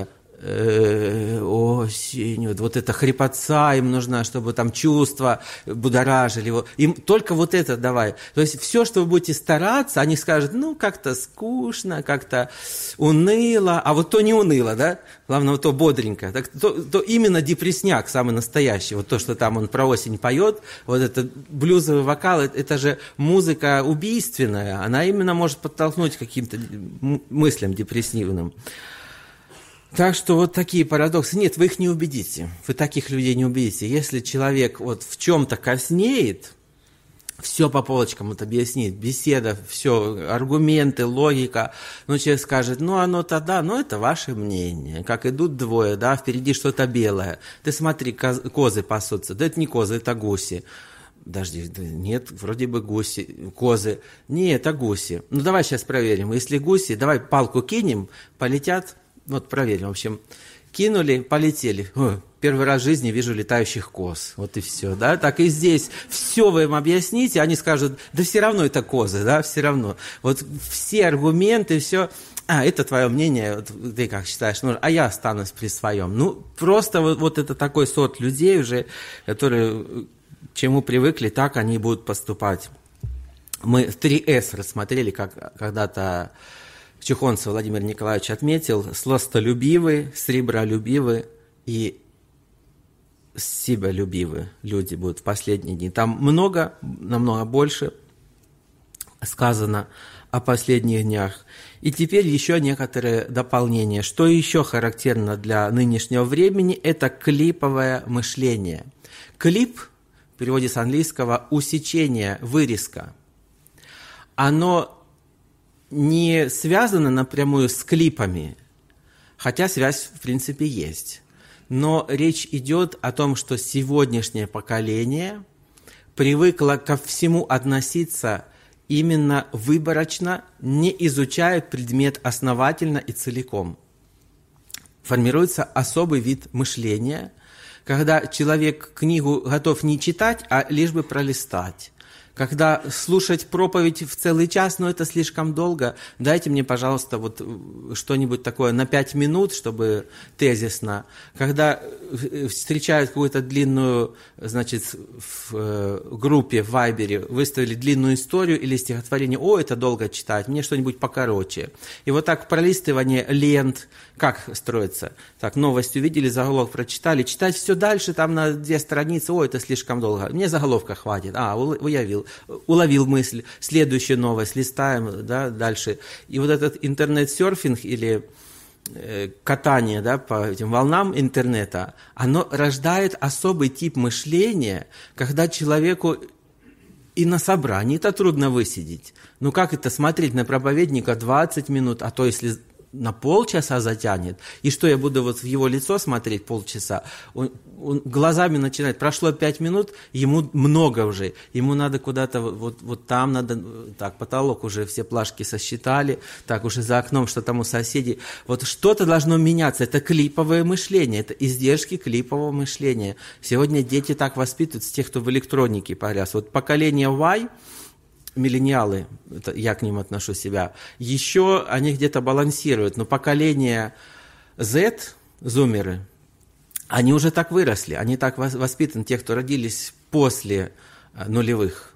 э, осень, вот, вот эта хрипотца им нужна, чтобы там чувства будоражили его. Им только вот это давай. То есть все, что вы будете стараться, они скажут, ну, как-то скучно, как-то уныло, а вот то не уныло, да? Главное, вот то бодренько. Так, то, то именно депрессняк самый настоящий, вот то, что там он про осень поет, вот этот блюзовый вокал, это, это же музыка убийственная, она именно может подтолкнуть к каким-то мыслям депрессивным. Так что вот такие парадоксы. Нет, вы их не убедите. Вы таких людей не убедите. Если человек вот в чем-то коснеет, все по полочкам вот объяснит, беседа, все, аргументы, логика, ну, человек скажет, ну, оно тогда, ну, это ваше мнение. Как идут двое, да, впереди что-то белое. Ты смотри, коз, козы пасутся. Да это не козы, это гуси. Подожди, нет, вроде бы гуси, козы. Нет, это гуси. Ну, давай сейчас проверим. Если гуси, давай палку кинем, полетят. Вот проверим. В общем, кинули, полетели. Ой, первый раз в жизни вижу летающих коз. Вот и все, да. Так и здесь все вы им объясните, они скажут, да все равно это козы, да, все равно. Вот все аргументы, все... А, это твое мнение, вот, ты как считаешь, ну, а я останусь при своем. Ну, просто вот, вот это такой сорт людей уже, которые к чему привыкли, так они будут поступать. Мы три эс рассмотрели, как когда-то Чухонцев Владимир Николаевич отметил, сластолюбивы, сребролюбивы и себялюбивы люди будут в последние дни. Там много, намного больше сказано о последних днях. И теперь еще некоторые дополнения. Что еще характерно для нынешнего времени, это клиповое мышление. Клип, в переводе с английского, усечение, вырезка. Оно не связано напрямую с клипами, хотя связь, в принципе, есть. Но речь идет о том, что сегодняшнее поколение привыкло ко всему относиться именно выборочно, не изучая предмет основательно и целиком. Формируется особый вид мышления, когда человек книгу готов не читать, а лишь бы пролистать. Когда слушать проповедь в целый час, ну это слишком долго, дайте мне, пожалуйста, вот что-нибудь такое на пять минут, чтобы тезисно. Когда встречают какую-то длинную, значит, в группе в Вайбере, выставили длинную историю или стихотворение, о, это долго читать, мне что-нибудь покороче. И вот так пролистывание лент, как строится? Так, новость увидели, заголовок прочитали, читать все дальше, там на две страницы, о, это слишком долго, мне заголовка хватит, а, уявил. Уловил мысль, следующая новость, листаем, да, дальше. И вот этот интернет-серфинг или э, катание, да, по этим волнам интернета, оно рождает особый тип мышления, когда человеку и на собрании-то трудно высидеть. Ну как это смотреть на проповедника двадцать минут, а то если на полчаса затянет, и что я буду вот в его лицо смотреть полчаса, он, он глазами начинает, прошло пять минут, ему много уже, ему надо куда-то, вот, вот там надо, так, потолок уже все плашки сосчитали, так, уже за окном, что там у соседей, вот что-то должно меняться, это клиповое мышление, это издержки клипового мышления. Сегодня дети так воспитываются, тех, кто в электронике поряс. Вот поколение Y, миллениалы, это я к ним отношу себя, еще они где-то балансируют, но поколение Z, зумеры, они уже так выросли, они так воспитаны, те, кто родились после нулевых.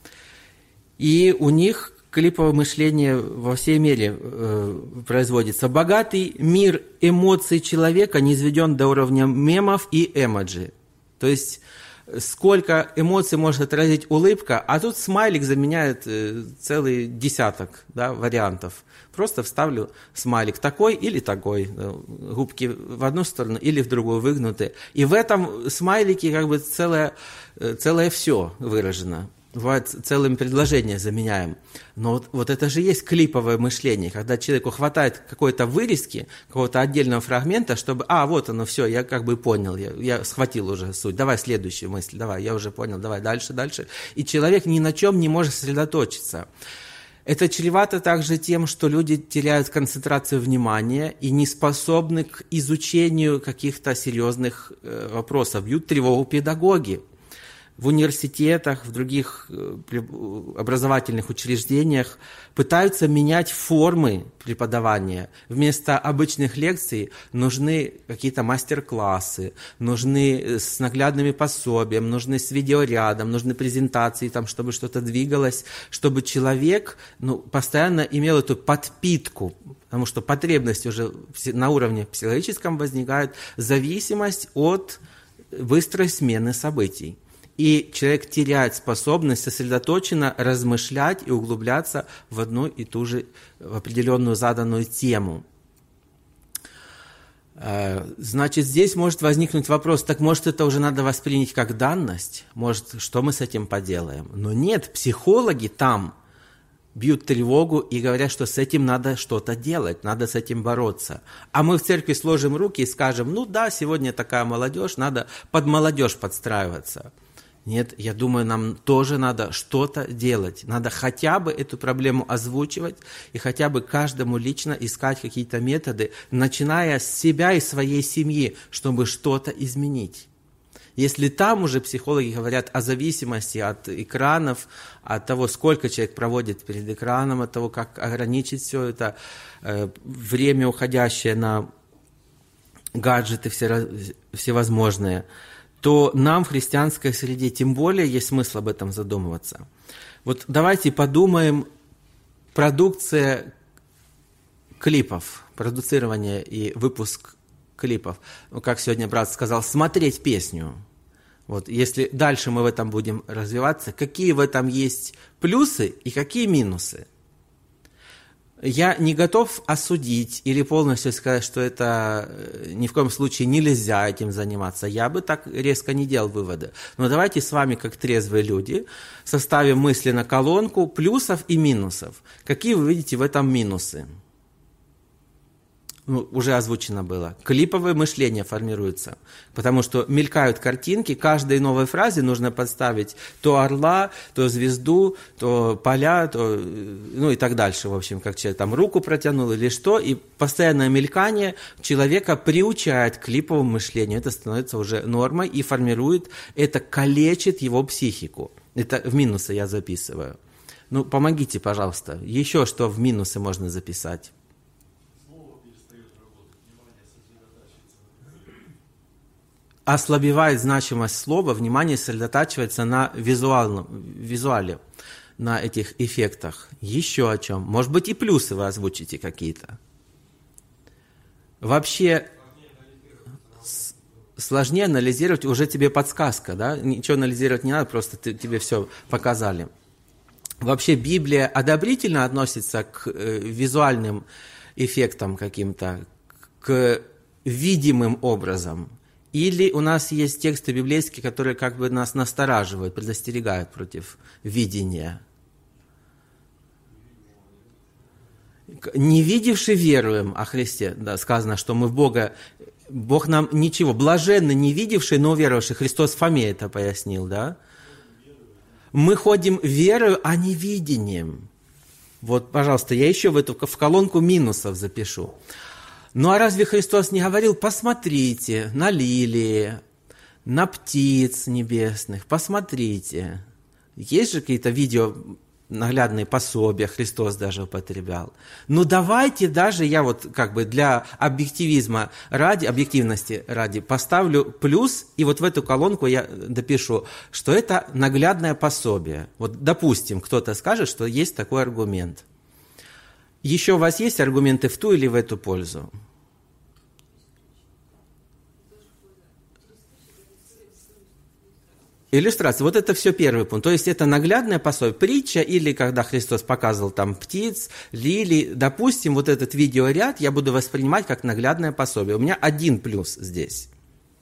И у них клиповое мышление во всей мере э, производится. Богатый мир эмоций человека низведен до уровня мемов и эмоджи. То есть сколько эмоций может отразить улыбка, а тут смайлик заменяет э, целый десяток, да, вариантов. Просто вставлю смайлик такой или такой, да, губки в одну сторону или в другую выгнуты. И в этом смайлике как бы целое, целое все выражено. Бывает, целым предложением заменяем. Но вот, вот это же есть клиповое мышление, когда человеку хватает какой-то вырезки, какого-то отдельного фрагмента, чтобы, а, вот оно, все, я как бы понял, я, я схватил уже суть, давай следующую мысль, давай, я уже понял, давай дальше, дальше. И человек ни на чем не может сосредоточиться. Это чревато также тем, что люди теряют концентрацию внимания и не способны к изучению каких-то серьезных э, вопросов, бьют тревогу педагоги. в университетах, в других образовательных учреждениях пытаются менять формы преподавания. Вместо обычных лекций нужны какие-то мастер-классы, нужны с наглядными пособиями, нужны с видеорядом, нужны презентации, там, чтобы что-то двигалось, чтобы человек ну, постоянно имел эту подпитку, потому что потребность уже на уровне психологическом возникает, зависимость от быстрой смены событий. И человек теряет способность сосредоточенно размышлять и углубляться в одну и ту же в определенную заданную тему. Значит, здесь может возникнуть вопрос, так может это уже надо воспринять как данность? Может, что мы с этим поделаем? Но нет, психологи там бьют тревогу и говорят, что с этим надо что-то делать, надо с этим бороться. А мы в церкви сложим руки и скажем, ну да, сегодня такая молодежь, надо под молодежь подстраиваться. Нет, я думаю, нам тоже надо что-то делать. Надо хотя бы эту проблему озвучивать и хотя бы каждому лично искать какие-то методы, начиная с себя и своей семьи, чтобы что-то изменить. Если там уже психологи говорят о зависимости от экранов, от того, сколько человек проводит перед экраном, от того, как ограничить все это, э, время, уходящее на гаджеты все, всевозможные, то нам в христианской среде тем более есть смысл об этом задумываться. Вот давайте подумаем, продукция клипов, продуцирование и выпуск клипов. Ну, как сегодня брат сказал, смотреть песню. Вот, если дальше мы в этом будем развиваться, какие в этом есть плюсы и какие минусы? Я не готов осудить или полностью сказать, что это ни в коем случае нельзя этим заниматься. Я бы так резко не делал выводы. Но давайте с вами, как трезвые люди, составим мысленно колонку плюсов и минусов. Какие вы видите в этом минусы? Ну, уже озвучено было. Клиповое мышление формируется, потому что мелькают картинки, каждой новой фразе нужно подставить то орла, то звезду, то поля, то, ну и так дальше, в общем, как человек там руку протянул или что, и постоянное мелькание человека приучает к клиповому мышлению, это становится уже нормой и формирует, это калечит его психику. Это в минусы я записываю. Ну, помогите, пожалуйста, еще что в минусы можно записать? Ослабевает значимость слова, внимание сосредотачивается на визуальном, визуале, на этих эффектах. Еще о чем? Может быть, и плюсы вы озвучите какие-то. Вообще, сложнее анализировать, уже тебе подсказка, да? Ничего анализировать не надо, просто ты, тебе все показали. Вообще, Библия одобрительно относится к э, визуальным эффектам каким-то, к видимым образам. Или у нас есть тексты библейские, которые как бы нас настораживают, предостерегают против видения. Не видевши веруем о Христе, да, сказано, что мы в Бога, Бог нам ничего, блаженны не видевшие, но уверовавшие. Христос Фоме это пояснил, да? Мы ходим верою, а не видением. Вот, пожалуйста, я еще в эту в колонку минусов запишу. Ну а разве Христос не говорил, посмотрите на лилии, на птиц небесных, посмотрите. Есть же какие-то видео, наглядные пособия, Христос даже употреблял. Ну давайте даже я вот как бы для объективизма ради, объективности ради поставлю плюс, и вот в эту колонку я допишу, что это наглядное пособие. Вот допустим, кто-то скажет, что есть такой аргумент. Еще у вас есть аргументы в ту или в эту пользу? Иллюстрация. Вот это все первый пункт. То есть это наглядное пособие, притча, или когда Христос показывал там птиц, лилий. Допустим, вот этот видеоряд я буду воспринимать как наглядное пособие. У меня один плюс здесь.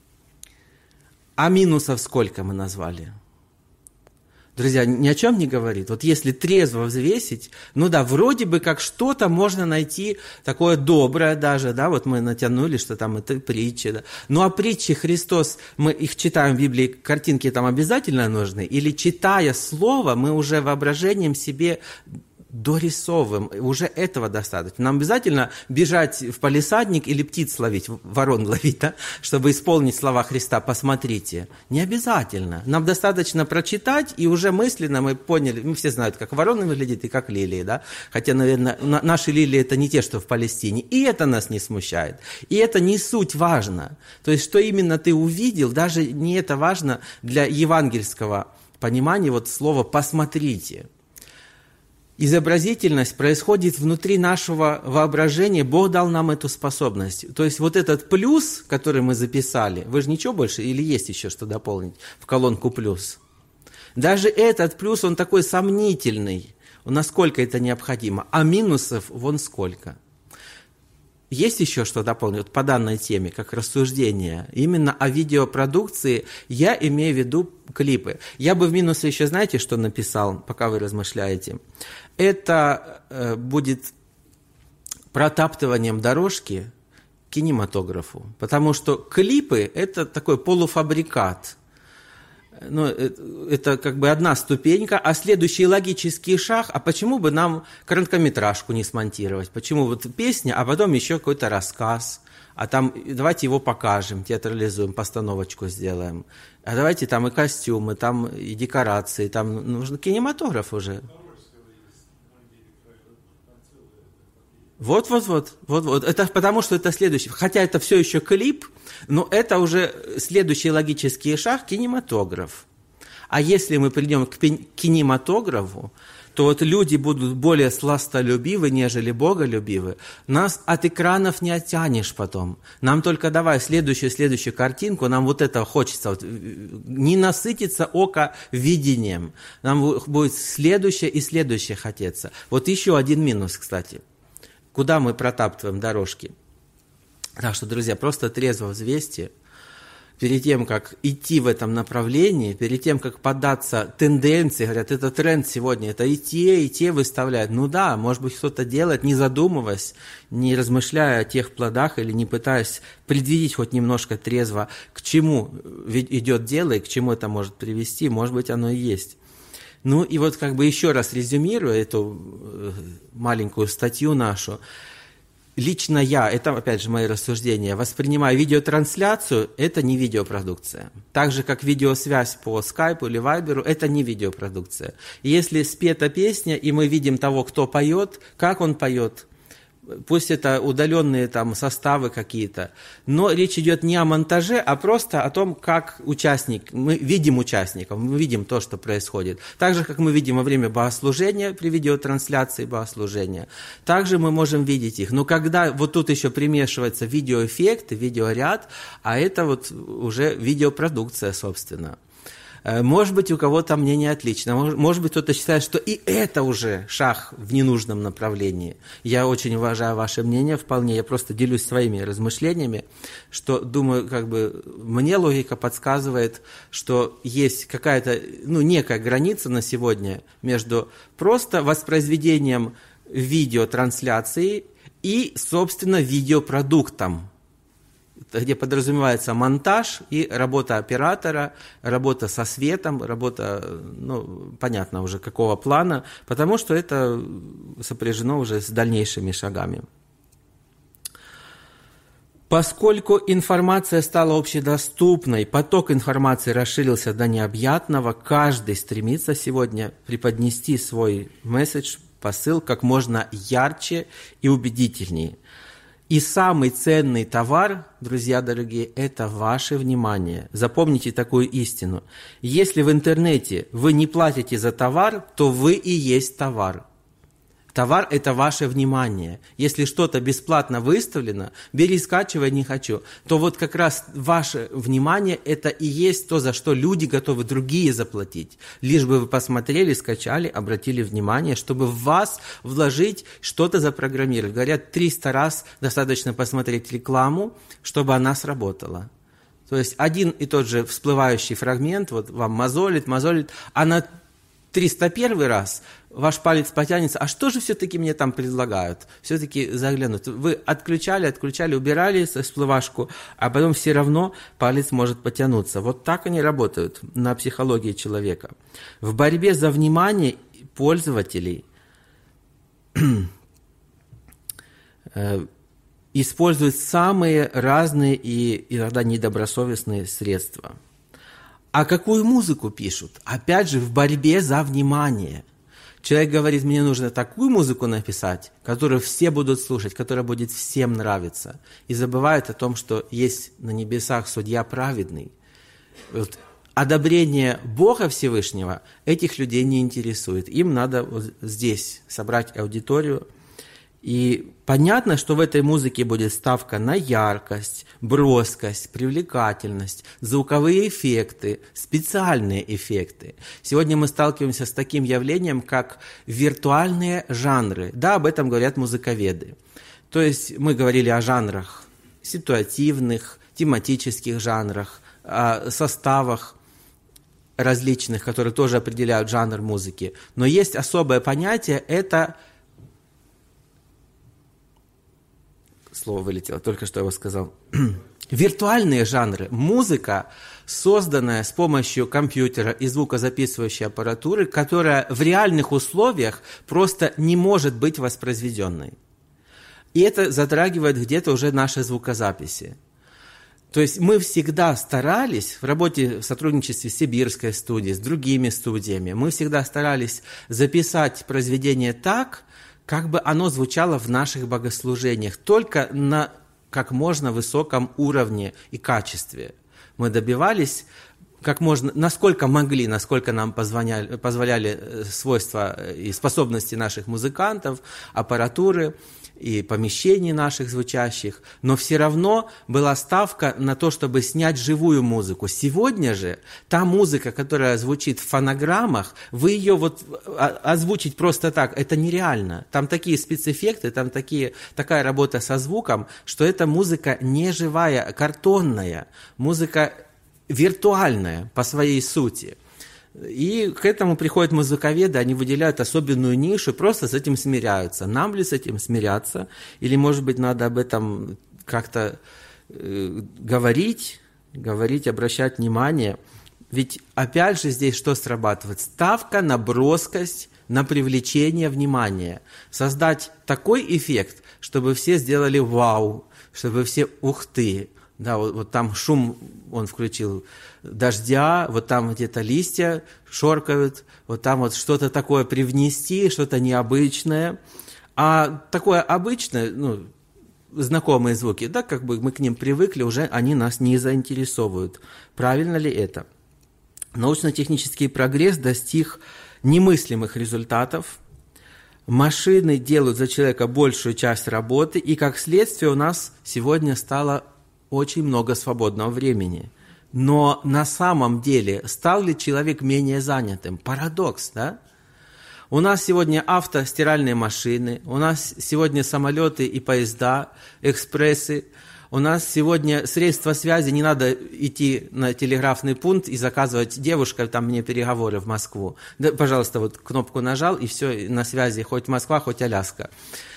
А минусов сколько мы назвали? Друзья, ни о чем не говорит. Вот если трезво взвесить, ну да, вроде бы как что-то можно найти такое доброе даже, да, вот мы натянули, что там это притчи, да. Ну а притчи Христос, мы их читаем в Библии, картинки там обязательно нужны, или читая слово, мы уже воображением себе дорисовываем. Уже этого достаточно. Нам обязательно бежать в палисадник или птиц ловить, ворон ловить, да? Чтобы исполнить слова Христа «посмотрите». Не обязательно. Нам достаточно прочитать, и уже мысленно мы поняли, мы все знают, как ворона выглядит и как лилии, да? Хотя, наверное, на, наши лилии – это не те, что в Палестине. И это нас не смущает. И это не суть важно. То есть, что именно ты увидел, даже не это важно для евангельского понимания вот слова «посмотрите». Изобразительность происходит внутри нашего воображения. Бог дал нам эту способность. То есть вот этот плюс, который мы записали, вы же ничего больше, или есть еще что дополнить в колонку плюс? Даже этот плюс, он такой сомнительный, насколько это необходимо. А минусов вон сколько. Есть еще что дополнить вот по данной теме, как рассуждение? Именно о видеопродукции я имею в виду клипы. Я бы в минусы еще, знаете, что написал, пока вы размышляете? Это э, будет протаптыванием дорожки к кинематографу. Потому что клипы – это такой полуфабрикат. Ну, это как бы одна ступенька, а следующий логический шаг, а почему бы нам короткометражку не смонтировать? Почему вот песня, а потом еще какой-то рассказ, а там давайте его покажем, театрализуем, постановочку сделаем, а давайте там и костюмы, там и декорации, там нужен кинематограф уже. Вот, вот, вот, вот, вот. Это потому, что это следующий. Хотя это все еще клип, но это уже следующий логический шаг – кинематограф. А если мы придем к кинематографу, то вот люди будут более сластолюбивы, нежели боголюбивы. Нас от экранов не оттянешь потом. Нам только давай следующую, следующую картинку, нам вот это хочется. Вот, не насытиться око видением. Нам будет следующее и следующее хотеться. Вот еще один минус, кстати. Куда мы протаптываем дорожки? Так что, друзья, просто трезво взвесьте, перед тем, как идти в этом направлении, перед тем, как поддаться тенденции, говорят, это тренд сегодня, это и те, и те выставляют. Ну да, может быть, кто-то делает, не задумываясь, не размышляя о тех плодах или не пытаясь предвидеть хоть немножко трезво, к чему идет дело и к чему это может привести, может быть, оно и есть. Ну и вот как бы еще раз резюмируя эту маленькую статью нашу, лично я, это опять же мои рассуждения, воспринимаю видеотрансляцию, это не видеопродукция. Так же, как видеосвязь по скайпу или вайберу, это не видеопродукция. И если спета песня, и мы видим того, кто поет, как он поет, пусть это удаленные там составы какие-то, но речь идет не о монтаже, а просто о том, как участник, мы видим участников, мы видим то, что происходит. Так же, как мы видим во время богослужения, при видеотрансляции богослужения, также мы можем видеть их. Но когда вот тут еще примешивается видеоэффект, видеоряд, а это вот уже видеопродукция, собственно. Может быть, у кого-то мнение отлично. Может быть, кто-то считает, что и это уже шаг в ненужном направлении. Я очень уважаю ваше мнение вполне. Я просто делюсь своими размышлениями, что, думаю, как бы мне логика подсказывает, что есть какая-то, ну, некая граница на сегодня между просто воспроизведением видеотрансляции и, собственно, видеопродуктом, где подразумевается монтаж и работа оператора, работа со светом, работа, ну, понятно уже какого плана, потому что это сопряжено уже с дальнейшими шагами. Поскольку информация стала общедоступной, поток информации расширился до необъятного, каждый стремится сегодня преподнести свой месседж, посыл как можно ярче и убедительнее. И самый ценный товар, друзья дорогие, это ваше внимание. Запомните такую истину. Если в интернете вы не платите за товар, то вы и есть товар. Товар – это ваше внимание. Если что-то бесплатно выставлено, бери, скачивай, не хочу, то вот как раз ваше внимание – это и есть то, за что люди готовы другие заплатить. Лишь бы вы посмотрели, скачали, обратили внимание, чтобы в вас вложить, что-то запрограммировать. Говорят, триста раз достаточно посмотреть рекламу, чтобы она сработала. То есть один и тот же всплывающий фрагмент, вот вам мозолит, мозолит, а на триста первый раз ваш палец потянется, а что же все-таки мне там предлагают? Все-таки заглянут. Вы отключали, отключали, убирали всплывашку, а потом все равно палец может потянуться. Вот так они работают на психологии человека. В борьбе за внимание пользователей используют самые разные и иногда недобросовестные средства. А какую музыку пишут? Опять же, в борьбе за внимание. Человек говорит, мне нужно такую музыку написать, которую все будут слушать, которая будет всем нравиться. И забывает о том, что есть на небесах судья праведный. Вот одобрение Бога Всевышнего этих людей не интересует. Им надо вот здесь собрать аудиторию. И понятно, что в этой музыке будет ставка на яркость, броскость, привлекательность, звуковые эффекты, специальные эффекты. Сегодня мы сталкиваемся с таким явлением, как виртуальные жанры. Да, об этом говорят музыковеды. То есть мы говорили о жанрах ситуативных, тематических жанрах, о составах различных, которые тоже определяют жанр музыки. Но есть особое понятие – это… Слово вылетело, только что я его сказал. Виртуальные жанры. Музыка, созданная с помощью компьютера и звукозаписывающей аппаратуры, которая в реальных условиях просто не может быть воспроизведенной. И это затрагивает где-то уже наши звукозаписи. То есть мы всегда старались в работе, в сотрудничестве с Сибирской студией, с другими студиями, мы всегда старались записать произведение так, как бы оно звучало в наших богослужениях, только на как можно высоком уровне и качестве. Мы добивались, как можно, насколько могли, насколько нам позволяли, позволяли свойства и способности наших музыкантов, аппаратуры и помещений наших звучащих, но все равно была ставка на то, чтобы снять живую музыку. Сегодня же та музыка, которая звучит в фонограммах, вы ее вот озвучить просто так, это нереально. Там такие спецэффекты, там такие, такая работа со звуком, что эта музыка не живая, картонная, музыка виртуальная по своей сути. И к этому приходят музыковеды, они выделяют особенную нишу, просто с этим смиряются. Нам ли с этим смиряться? Или, может быть, надо об этом как-то э, говорить, говорить, обращать внимание? Ведь, опять же, здесь что срабатывает? Ставка на броскость, на привлечение внимания. Создать такой эффект, чтобы все сделали вау, чтобы все ух ты. Да, вот, вот там шум он включил дождя, вот там где-то листья шоркают, вот там вот что-то такое привнести, что-то необычное. А такое обычное, ну, знакомые звуки, да, как бы мы к ним привыкли, уже они нас не заинтересовывают. Правильно ли это? Научно-технический прогресс достиг немыслимых результатов. Машины делают за человека большую часть работы, и как следствие у нас сегодня стало очень много свободного времени. Но на самом деле стал ли человек менее занятым? Парадокс, да? У нас сегодня автостиральные машины, у нас сегодня самолеты и поезда, экспрессы, у нас сегодня средства связи, не надо идти на телеграфный пункт и заказывать девушка, там мне переговоры в Москву. Да, пожалуйста, вот кнопку нажал, и все, на связи хоть Москва, хоть Аляска.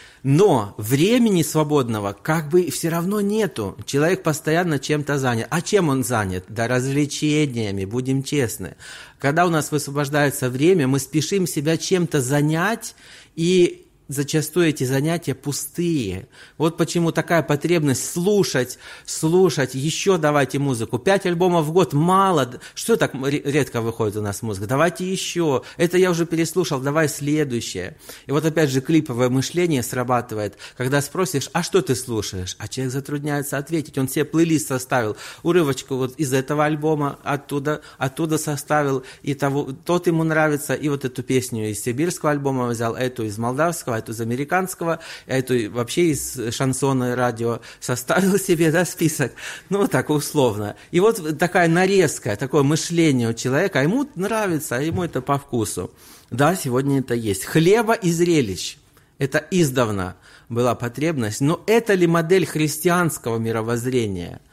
Но времени свободного как бы все равно нету. Человек постоянно чем-то занят. А чем он занят? Да развлечениями, будем честны. Когда у нас высвобождается время, мы спешим себя чем-то занять, и зачастую эти занятия пустые. Вот почему такая потребность слушать, слушать, еще давайте музыку. Пять альбомов в год мало. Что так редко выходит у нас музыка? Давайте еще. Это я уже переслушал, давай следующее. И вот опять же клиповое мышление срабатывает. Когда спросишь, а что ты слушаешь? А человек затрудняется ответить. Он себе плейлист составил, урывочку вот из этого альбома, оттуда, оттуда составил, и того, тот ему нравится, и вот эту песню из сибирского альбома взял, эту из молдавского, эту из американского, эту вообще из шансона и радио, составил себе, да, список, ну, так условно. И вот такая нарезка, такое мышление у человека, а ему нравится, а ему это по вкусу. Да, сегодня это есть. Хлеба и зрелищ. Это издавна была потребность, но это ли модель христианского мировоззрения?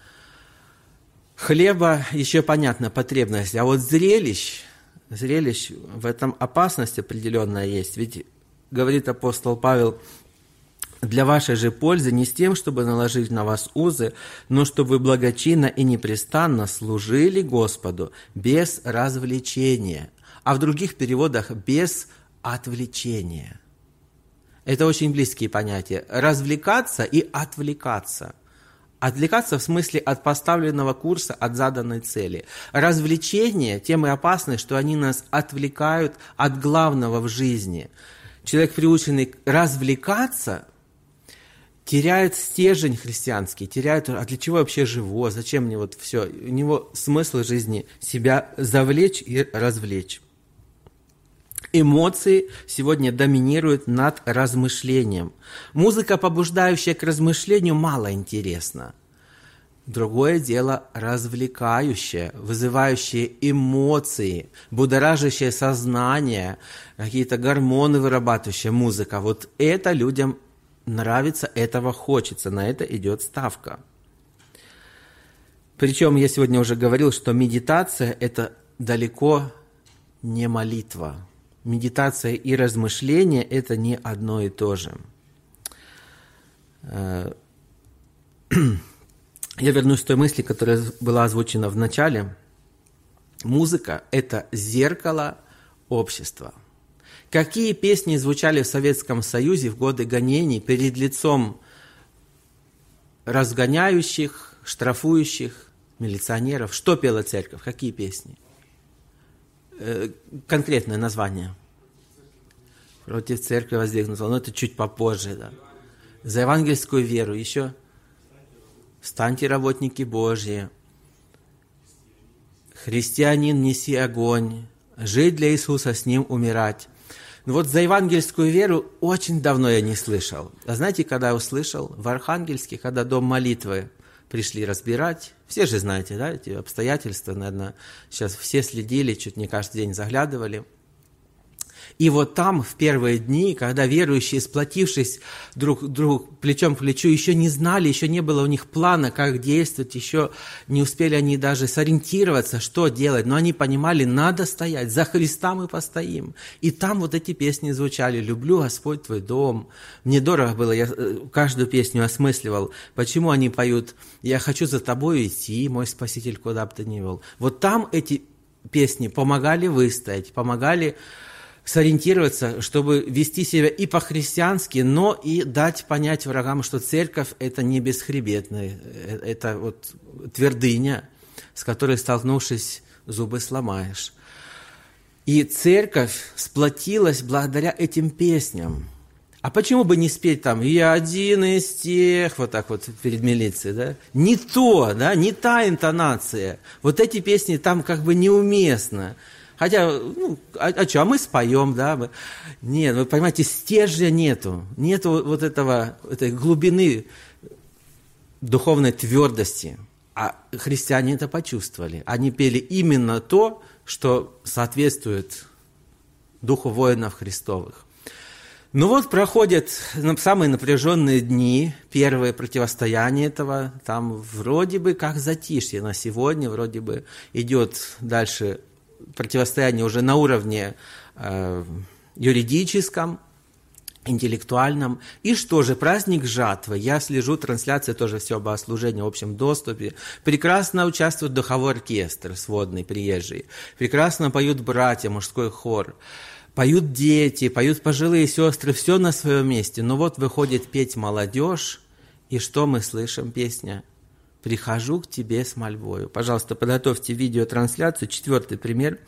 Хлеба еще понятно, потребность, а вот зрелищ, зрелищ, в этом опасность определенная есть, ведь говорит апостол Павел, для вашей же пользы не с тем, чтобы наложить на вас узы, но чтобы вы благочинно и непрестанно служили Господу без развлечения, а в других переводах без отвлечения. Это очень близкие понятия. Развлекаться и отвлекаться. Отвлекаться в смысле от поставленного курса, от заданной цели. Развлечения тем и опасны, что они нас отвлекают от главного в жизни. Человек, приученный развлекаться, теряет стержень христианский, теряет, а для чего я вообще живу, зачем мне вот все. У него смысл жизни себя завлечь и развлечь. Эмоции сегодня доминируют над размышлением. Музыка, побуждающая к размышлению, мало интересна. Другое дело развлекающее, вызывающее эмоции, будоражащее сознание, какие-то гормоны вырабатывающая музыка. Вот это людям нравится, этого хочется, на это идет ставка. Причем я сегодня уже говорил, что медитация – это далеко не молитва. Медитация и размышление – это не одно и то же. Я вернусь к той мысли, которая была озвучена в начале. Музыка – это зеркало общества. Какие песни звучали в Советском Союзе в годы гонений перед лицом разгоняющих, штрафующих милиционеров? Что пела церковь? Какие песни? Конкретное название. Против церкви воздвигнуто. Но это чуть попозже. Да. За евангельскую веру. Еще «Встаньте, работники Божьи». «Христианин, неси огонь». «Жить для Иисуса, с Ним умирать». Ну вот за евангельскую веру очень давно я не слышал. А знаете, когда я услышал? В Архангельске, когда дом молитвы пришли разбирать. Все же знаете, да, эти обстоятельства, наверное, сейчас все следили, чуть не каждый день заглядывали. И вот там, в первые дни, когда верующие, сплотившись друг друг плечом к плечу, еще не знали, еще не было у них плана, как действовать, еще не успели они даже сориентироваться, что делать, но они понимали, надо стоять, за Христа мы постоим. И там вот эти песни звучали: «Люблю, Господь, Твой дом». Мне дорого было, я каждую песню осмысливал, почему они поют «Я хочу за Тобой идти, мой Спаситель, куда бы Ты ни вел». Вот там эти песни помогали выстоять, помогали сориентироваться, чтобы вести себя и по-христиански, но и дать понять врагам, что церковь – это не бесхребетная, это вот твердыня, с которой, столкнувшись, зубы сломаешь. И церковь сплотилась благодаря этим песням. А почему бы не спеть там «Я один из тех», вот так вот перед милицией, да? Не то, да, не та интонация. Вот эти песни там как бы неуместно. Хотя, ну, а, а что, а мы споем, да? Нет, вы понимаете, стержня нету. Нету вот этого, этой глубины духовной твердости. А христиане это почувствовали. Они пели именно то, что соответствует духу воинов Христовых. Ну вот проходят самые напряженные дни, первое противостояние этого. Там вроде бы как затишье на сегодня, вроде бы идет дальше противостояние уже на уровне э, юридическом, интеллектуальном. И что же, праздник жатвы. Я слежу, трансляция тоже все богослужение в общем доступе. Прекрасно участвует духовой оркестр сводный, приезжий. Прекрасно поют братья, мужской хор. Поют дети, поют пожилые сестры, все на своем месте. Но вот выходит петь молодежь, и что мы слышим? Песня «Прихожу к тебе с мольбою». Пожалуйста, подготовьте видеотрансляцию. Четвертый пример.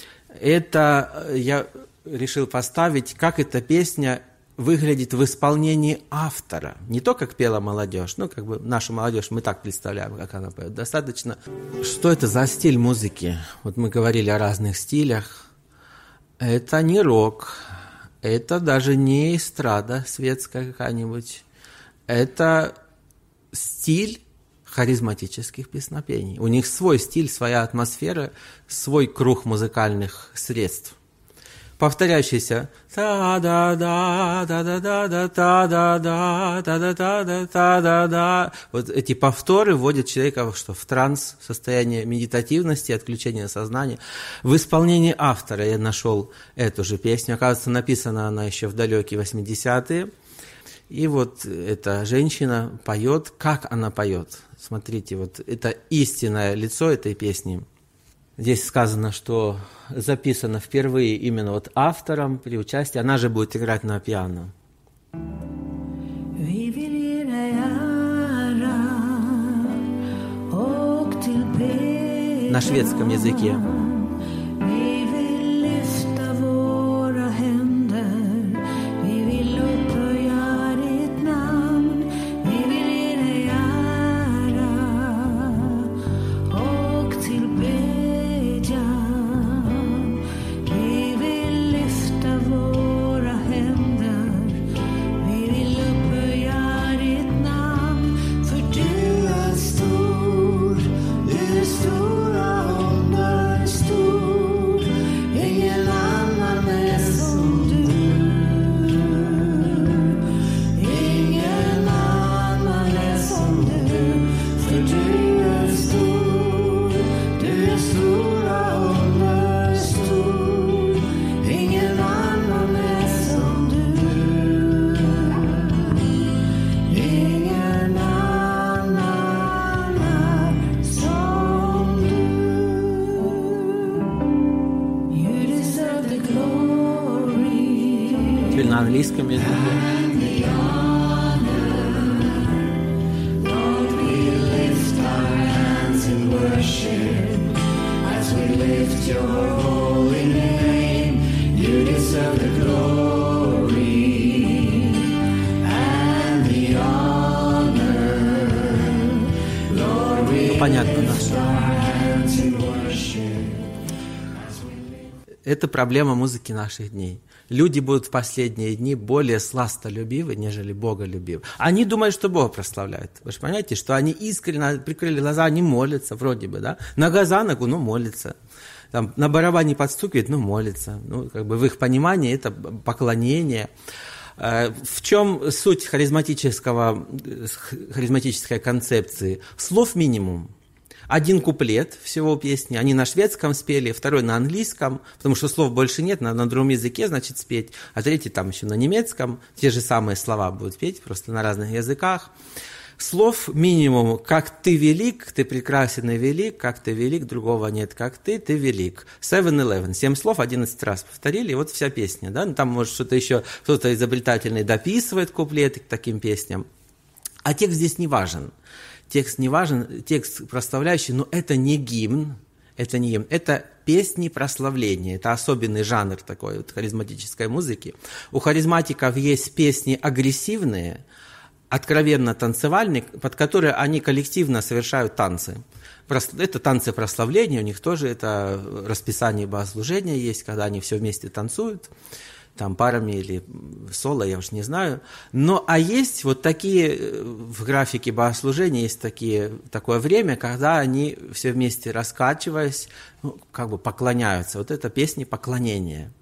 Это я решил поставить, как эта песня выглядит в исполнении автора. Не то, как пела молодежь, ну, как бы нашу молодежь мы так представляем, как она поет. Достаточно. Что это за стиль музыки? Вот мы говорили о разных стилях. Это не рок, это даже не эстрада светская какая-нибудь. Это стиль харизматических песнопений. У них свой стиль, своя атмосфера, свой круг музыкальных средств. Повторяющийся та-да-да, та-да-да-да, та-да-да, та-да-да-да, та-да-да. Вот эти повторы вводят человека что, в транс, состояние медитативности, отключения сознания. В исполнении автора я нашел эту же песню. Оказывается, написана она еще в далекие восьмидесятые. И вот эта женщина поет. Как она поет? Смотрите, вот это истинное лицо этой песни. Здесь сказано, что записано впервые именно вот автором при участии. Она же будет играть на пиано. Vi vill ge dig ära och tillbedjan. На шведском языке. Vi vill lyfta våra händer. Vi vill upphöja ditt namn. Vi vill ge dig ära och tillbedjan. Vi vill lyfta våra händer. Vi vill upphöja ditt namn. För du är stor. Du är stora under stor. Ingen annan är som du. Ingen annan är som du. För du är stor. Du är stora under stor. Ingen annan är som du. Ingen annan är som du. You deserve the glory Теперь на английском языке. and the honor. Lord, we lift our hands in worship as we lift your holy name. You deserve the glory and the honor. Lord, we Понятно, да. lift our hands in worship. Это проблема музыки наших дней. Люди будут в последние дни более сластолюбивы, нежели боголюбивы. Они думают, что Бога прославляют. Вы же понимаете, что они искренне прикрыли глаза, они молятся вроде бы, да? Нога за ногу, ну, молятся. Там, на барабане подстукивает, ну, молится. Ну, как бы в их понимании это поклонение. Э, В чем суть харизматического, харизматической концепции? Слов минимум. Один куплет всего песни, они на шведском спели, второй на английском, потому что слов больше нет, надо на другом языке, значит, спеть, а третий там еще на немецком, те же самые слова будут петь, просто на разных языках. Слов минимум, как ты велик, ты прекрасен и велик, как ты велик, другого нет, как ты, ты велик. Seven-Eleven, семь слов, одиннадцать раз повторили, и вот вся песня, да, ну, там, может, что-то еще, кто-то изобретательный дописывает куплеты к таким песням, а текст здесь не важен. Текст не важен, текст прославляющий, но это не гимн, это не гимн, это песни прославления, это особенный жанр такой вот харизматической музыки. У харизматиков есть песни агрессивные, откровенно танцевальные, под которые они коллективно совершают танцы. Это танцы прославления, у них тоже это расписание богослужения есть, когда они все вместе танцуют. Там парами или соло, я уж не знаю. Но, а есть вот такие, в графике богослужения есть такие, такое время, когда они все вместе раскачиваясь, ну, как бы поклоняются. Вот это песни поклонения.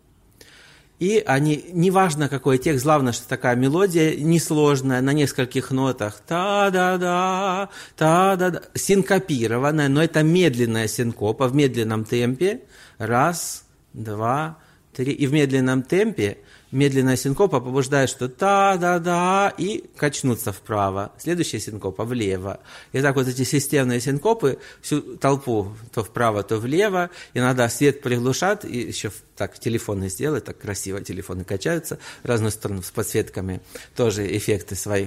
И они, неважно какой текст, главное, что такая мелодия несложная, на нескольких нотах, та-да-да, та-да-да, синкопированная, но это медленная синкопа в медленном темпе, раз, два, три, и в медленном темпе медленная синкопа побуждает, что та-да-да, и качнуться вправо. Следующая синкопа влево. И так вот эти системные синкопы всю толпу то вправо, то влево. Иногда свет приглушат, и еще так телефоны сделают, так красиво телефоны качаются в разную сторону с подсветками. Тоже эффекты свои.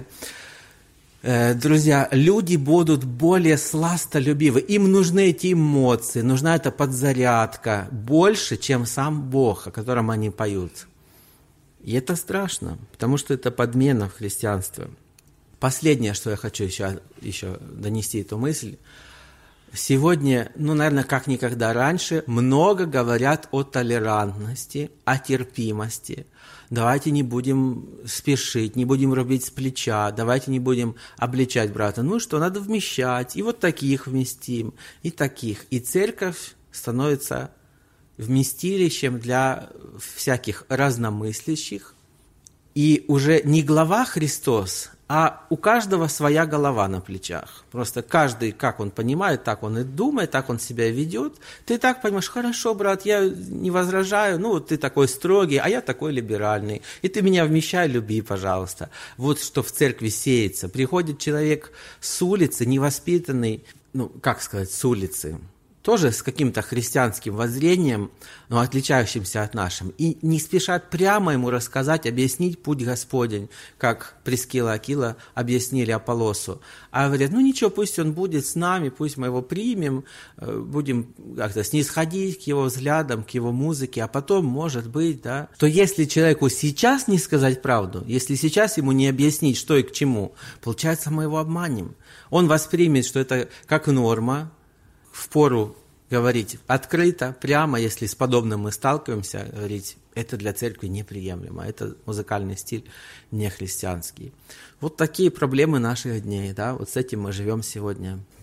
Друзья, люди будут более сластолюбивы. Им нужны эти эмоции, нужна эта подзарядка больше, чем сам Бог, о котором они поют. И это страшно, потому что это подмена в христианство. Последнее, что я хочу еще, еще донести эту мысль. Сегодня, ну, наверное, как никогда раньше, много говорят о толерантности, о терпимости. Давайте не будем спешить, не будем рубить с плеча, давайте не будем обличать брата. Ну что, надо вмещать, и вот таких вместим, и таких. И церковь становится вместилищем для всяких разномыслящих. И уже не глава Христос, а у каждого своя голова на плечах. Просто каждый, как он понимает, так он и думает, так он себя ведет. Ты так понимаешь, хорошо, брат, я не возражаю, ну вот ты такой строгий, а я такой либеральный. И ты меня вмещай, люби, пожалуйста. Вот что в церкви сеется. Приходит человек с улицы, невоспитанный, ну, как сказать, с улицы. тоже с каким-то христианским воззрением, но отличающимся от нашим, и не спешат прямо ему рассказать, объяснить путь Господень, как Прискила и Акила объяснили Аполлосу, а говорят, ну ничего, пусть он будет с нами, пусть мы его примем, будем как-то снисходить к его взглядам, к его музыке, а потом, может быть, да, то если человеку сейчас не сказать правду, если сейчас ему не объяснить, что и к чему, получается, мы его обманем. Он воспримет, что это как норма, впору говорить открыто, прямо, если с подобным мы сталкиваемся, говорить, это для церкви неприемлемо, это музыкальный стиль не христианский. Вот такие проблемы наших дней, да, вот с этим мы живем сегодня.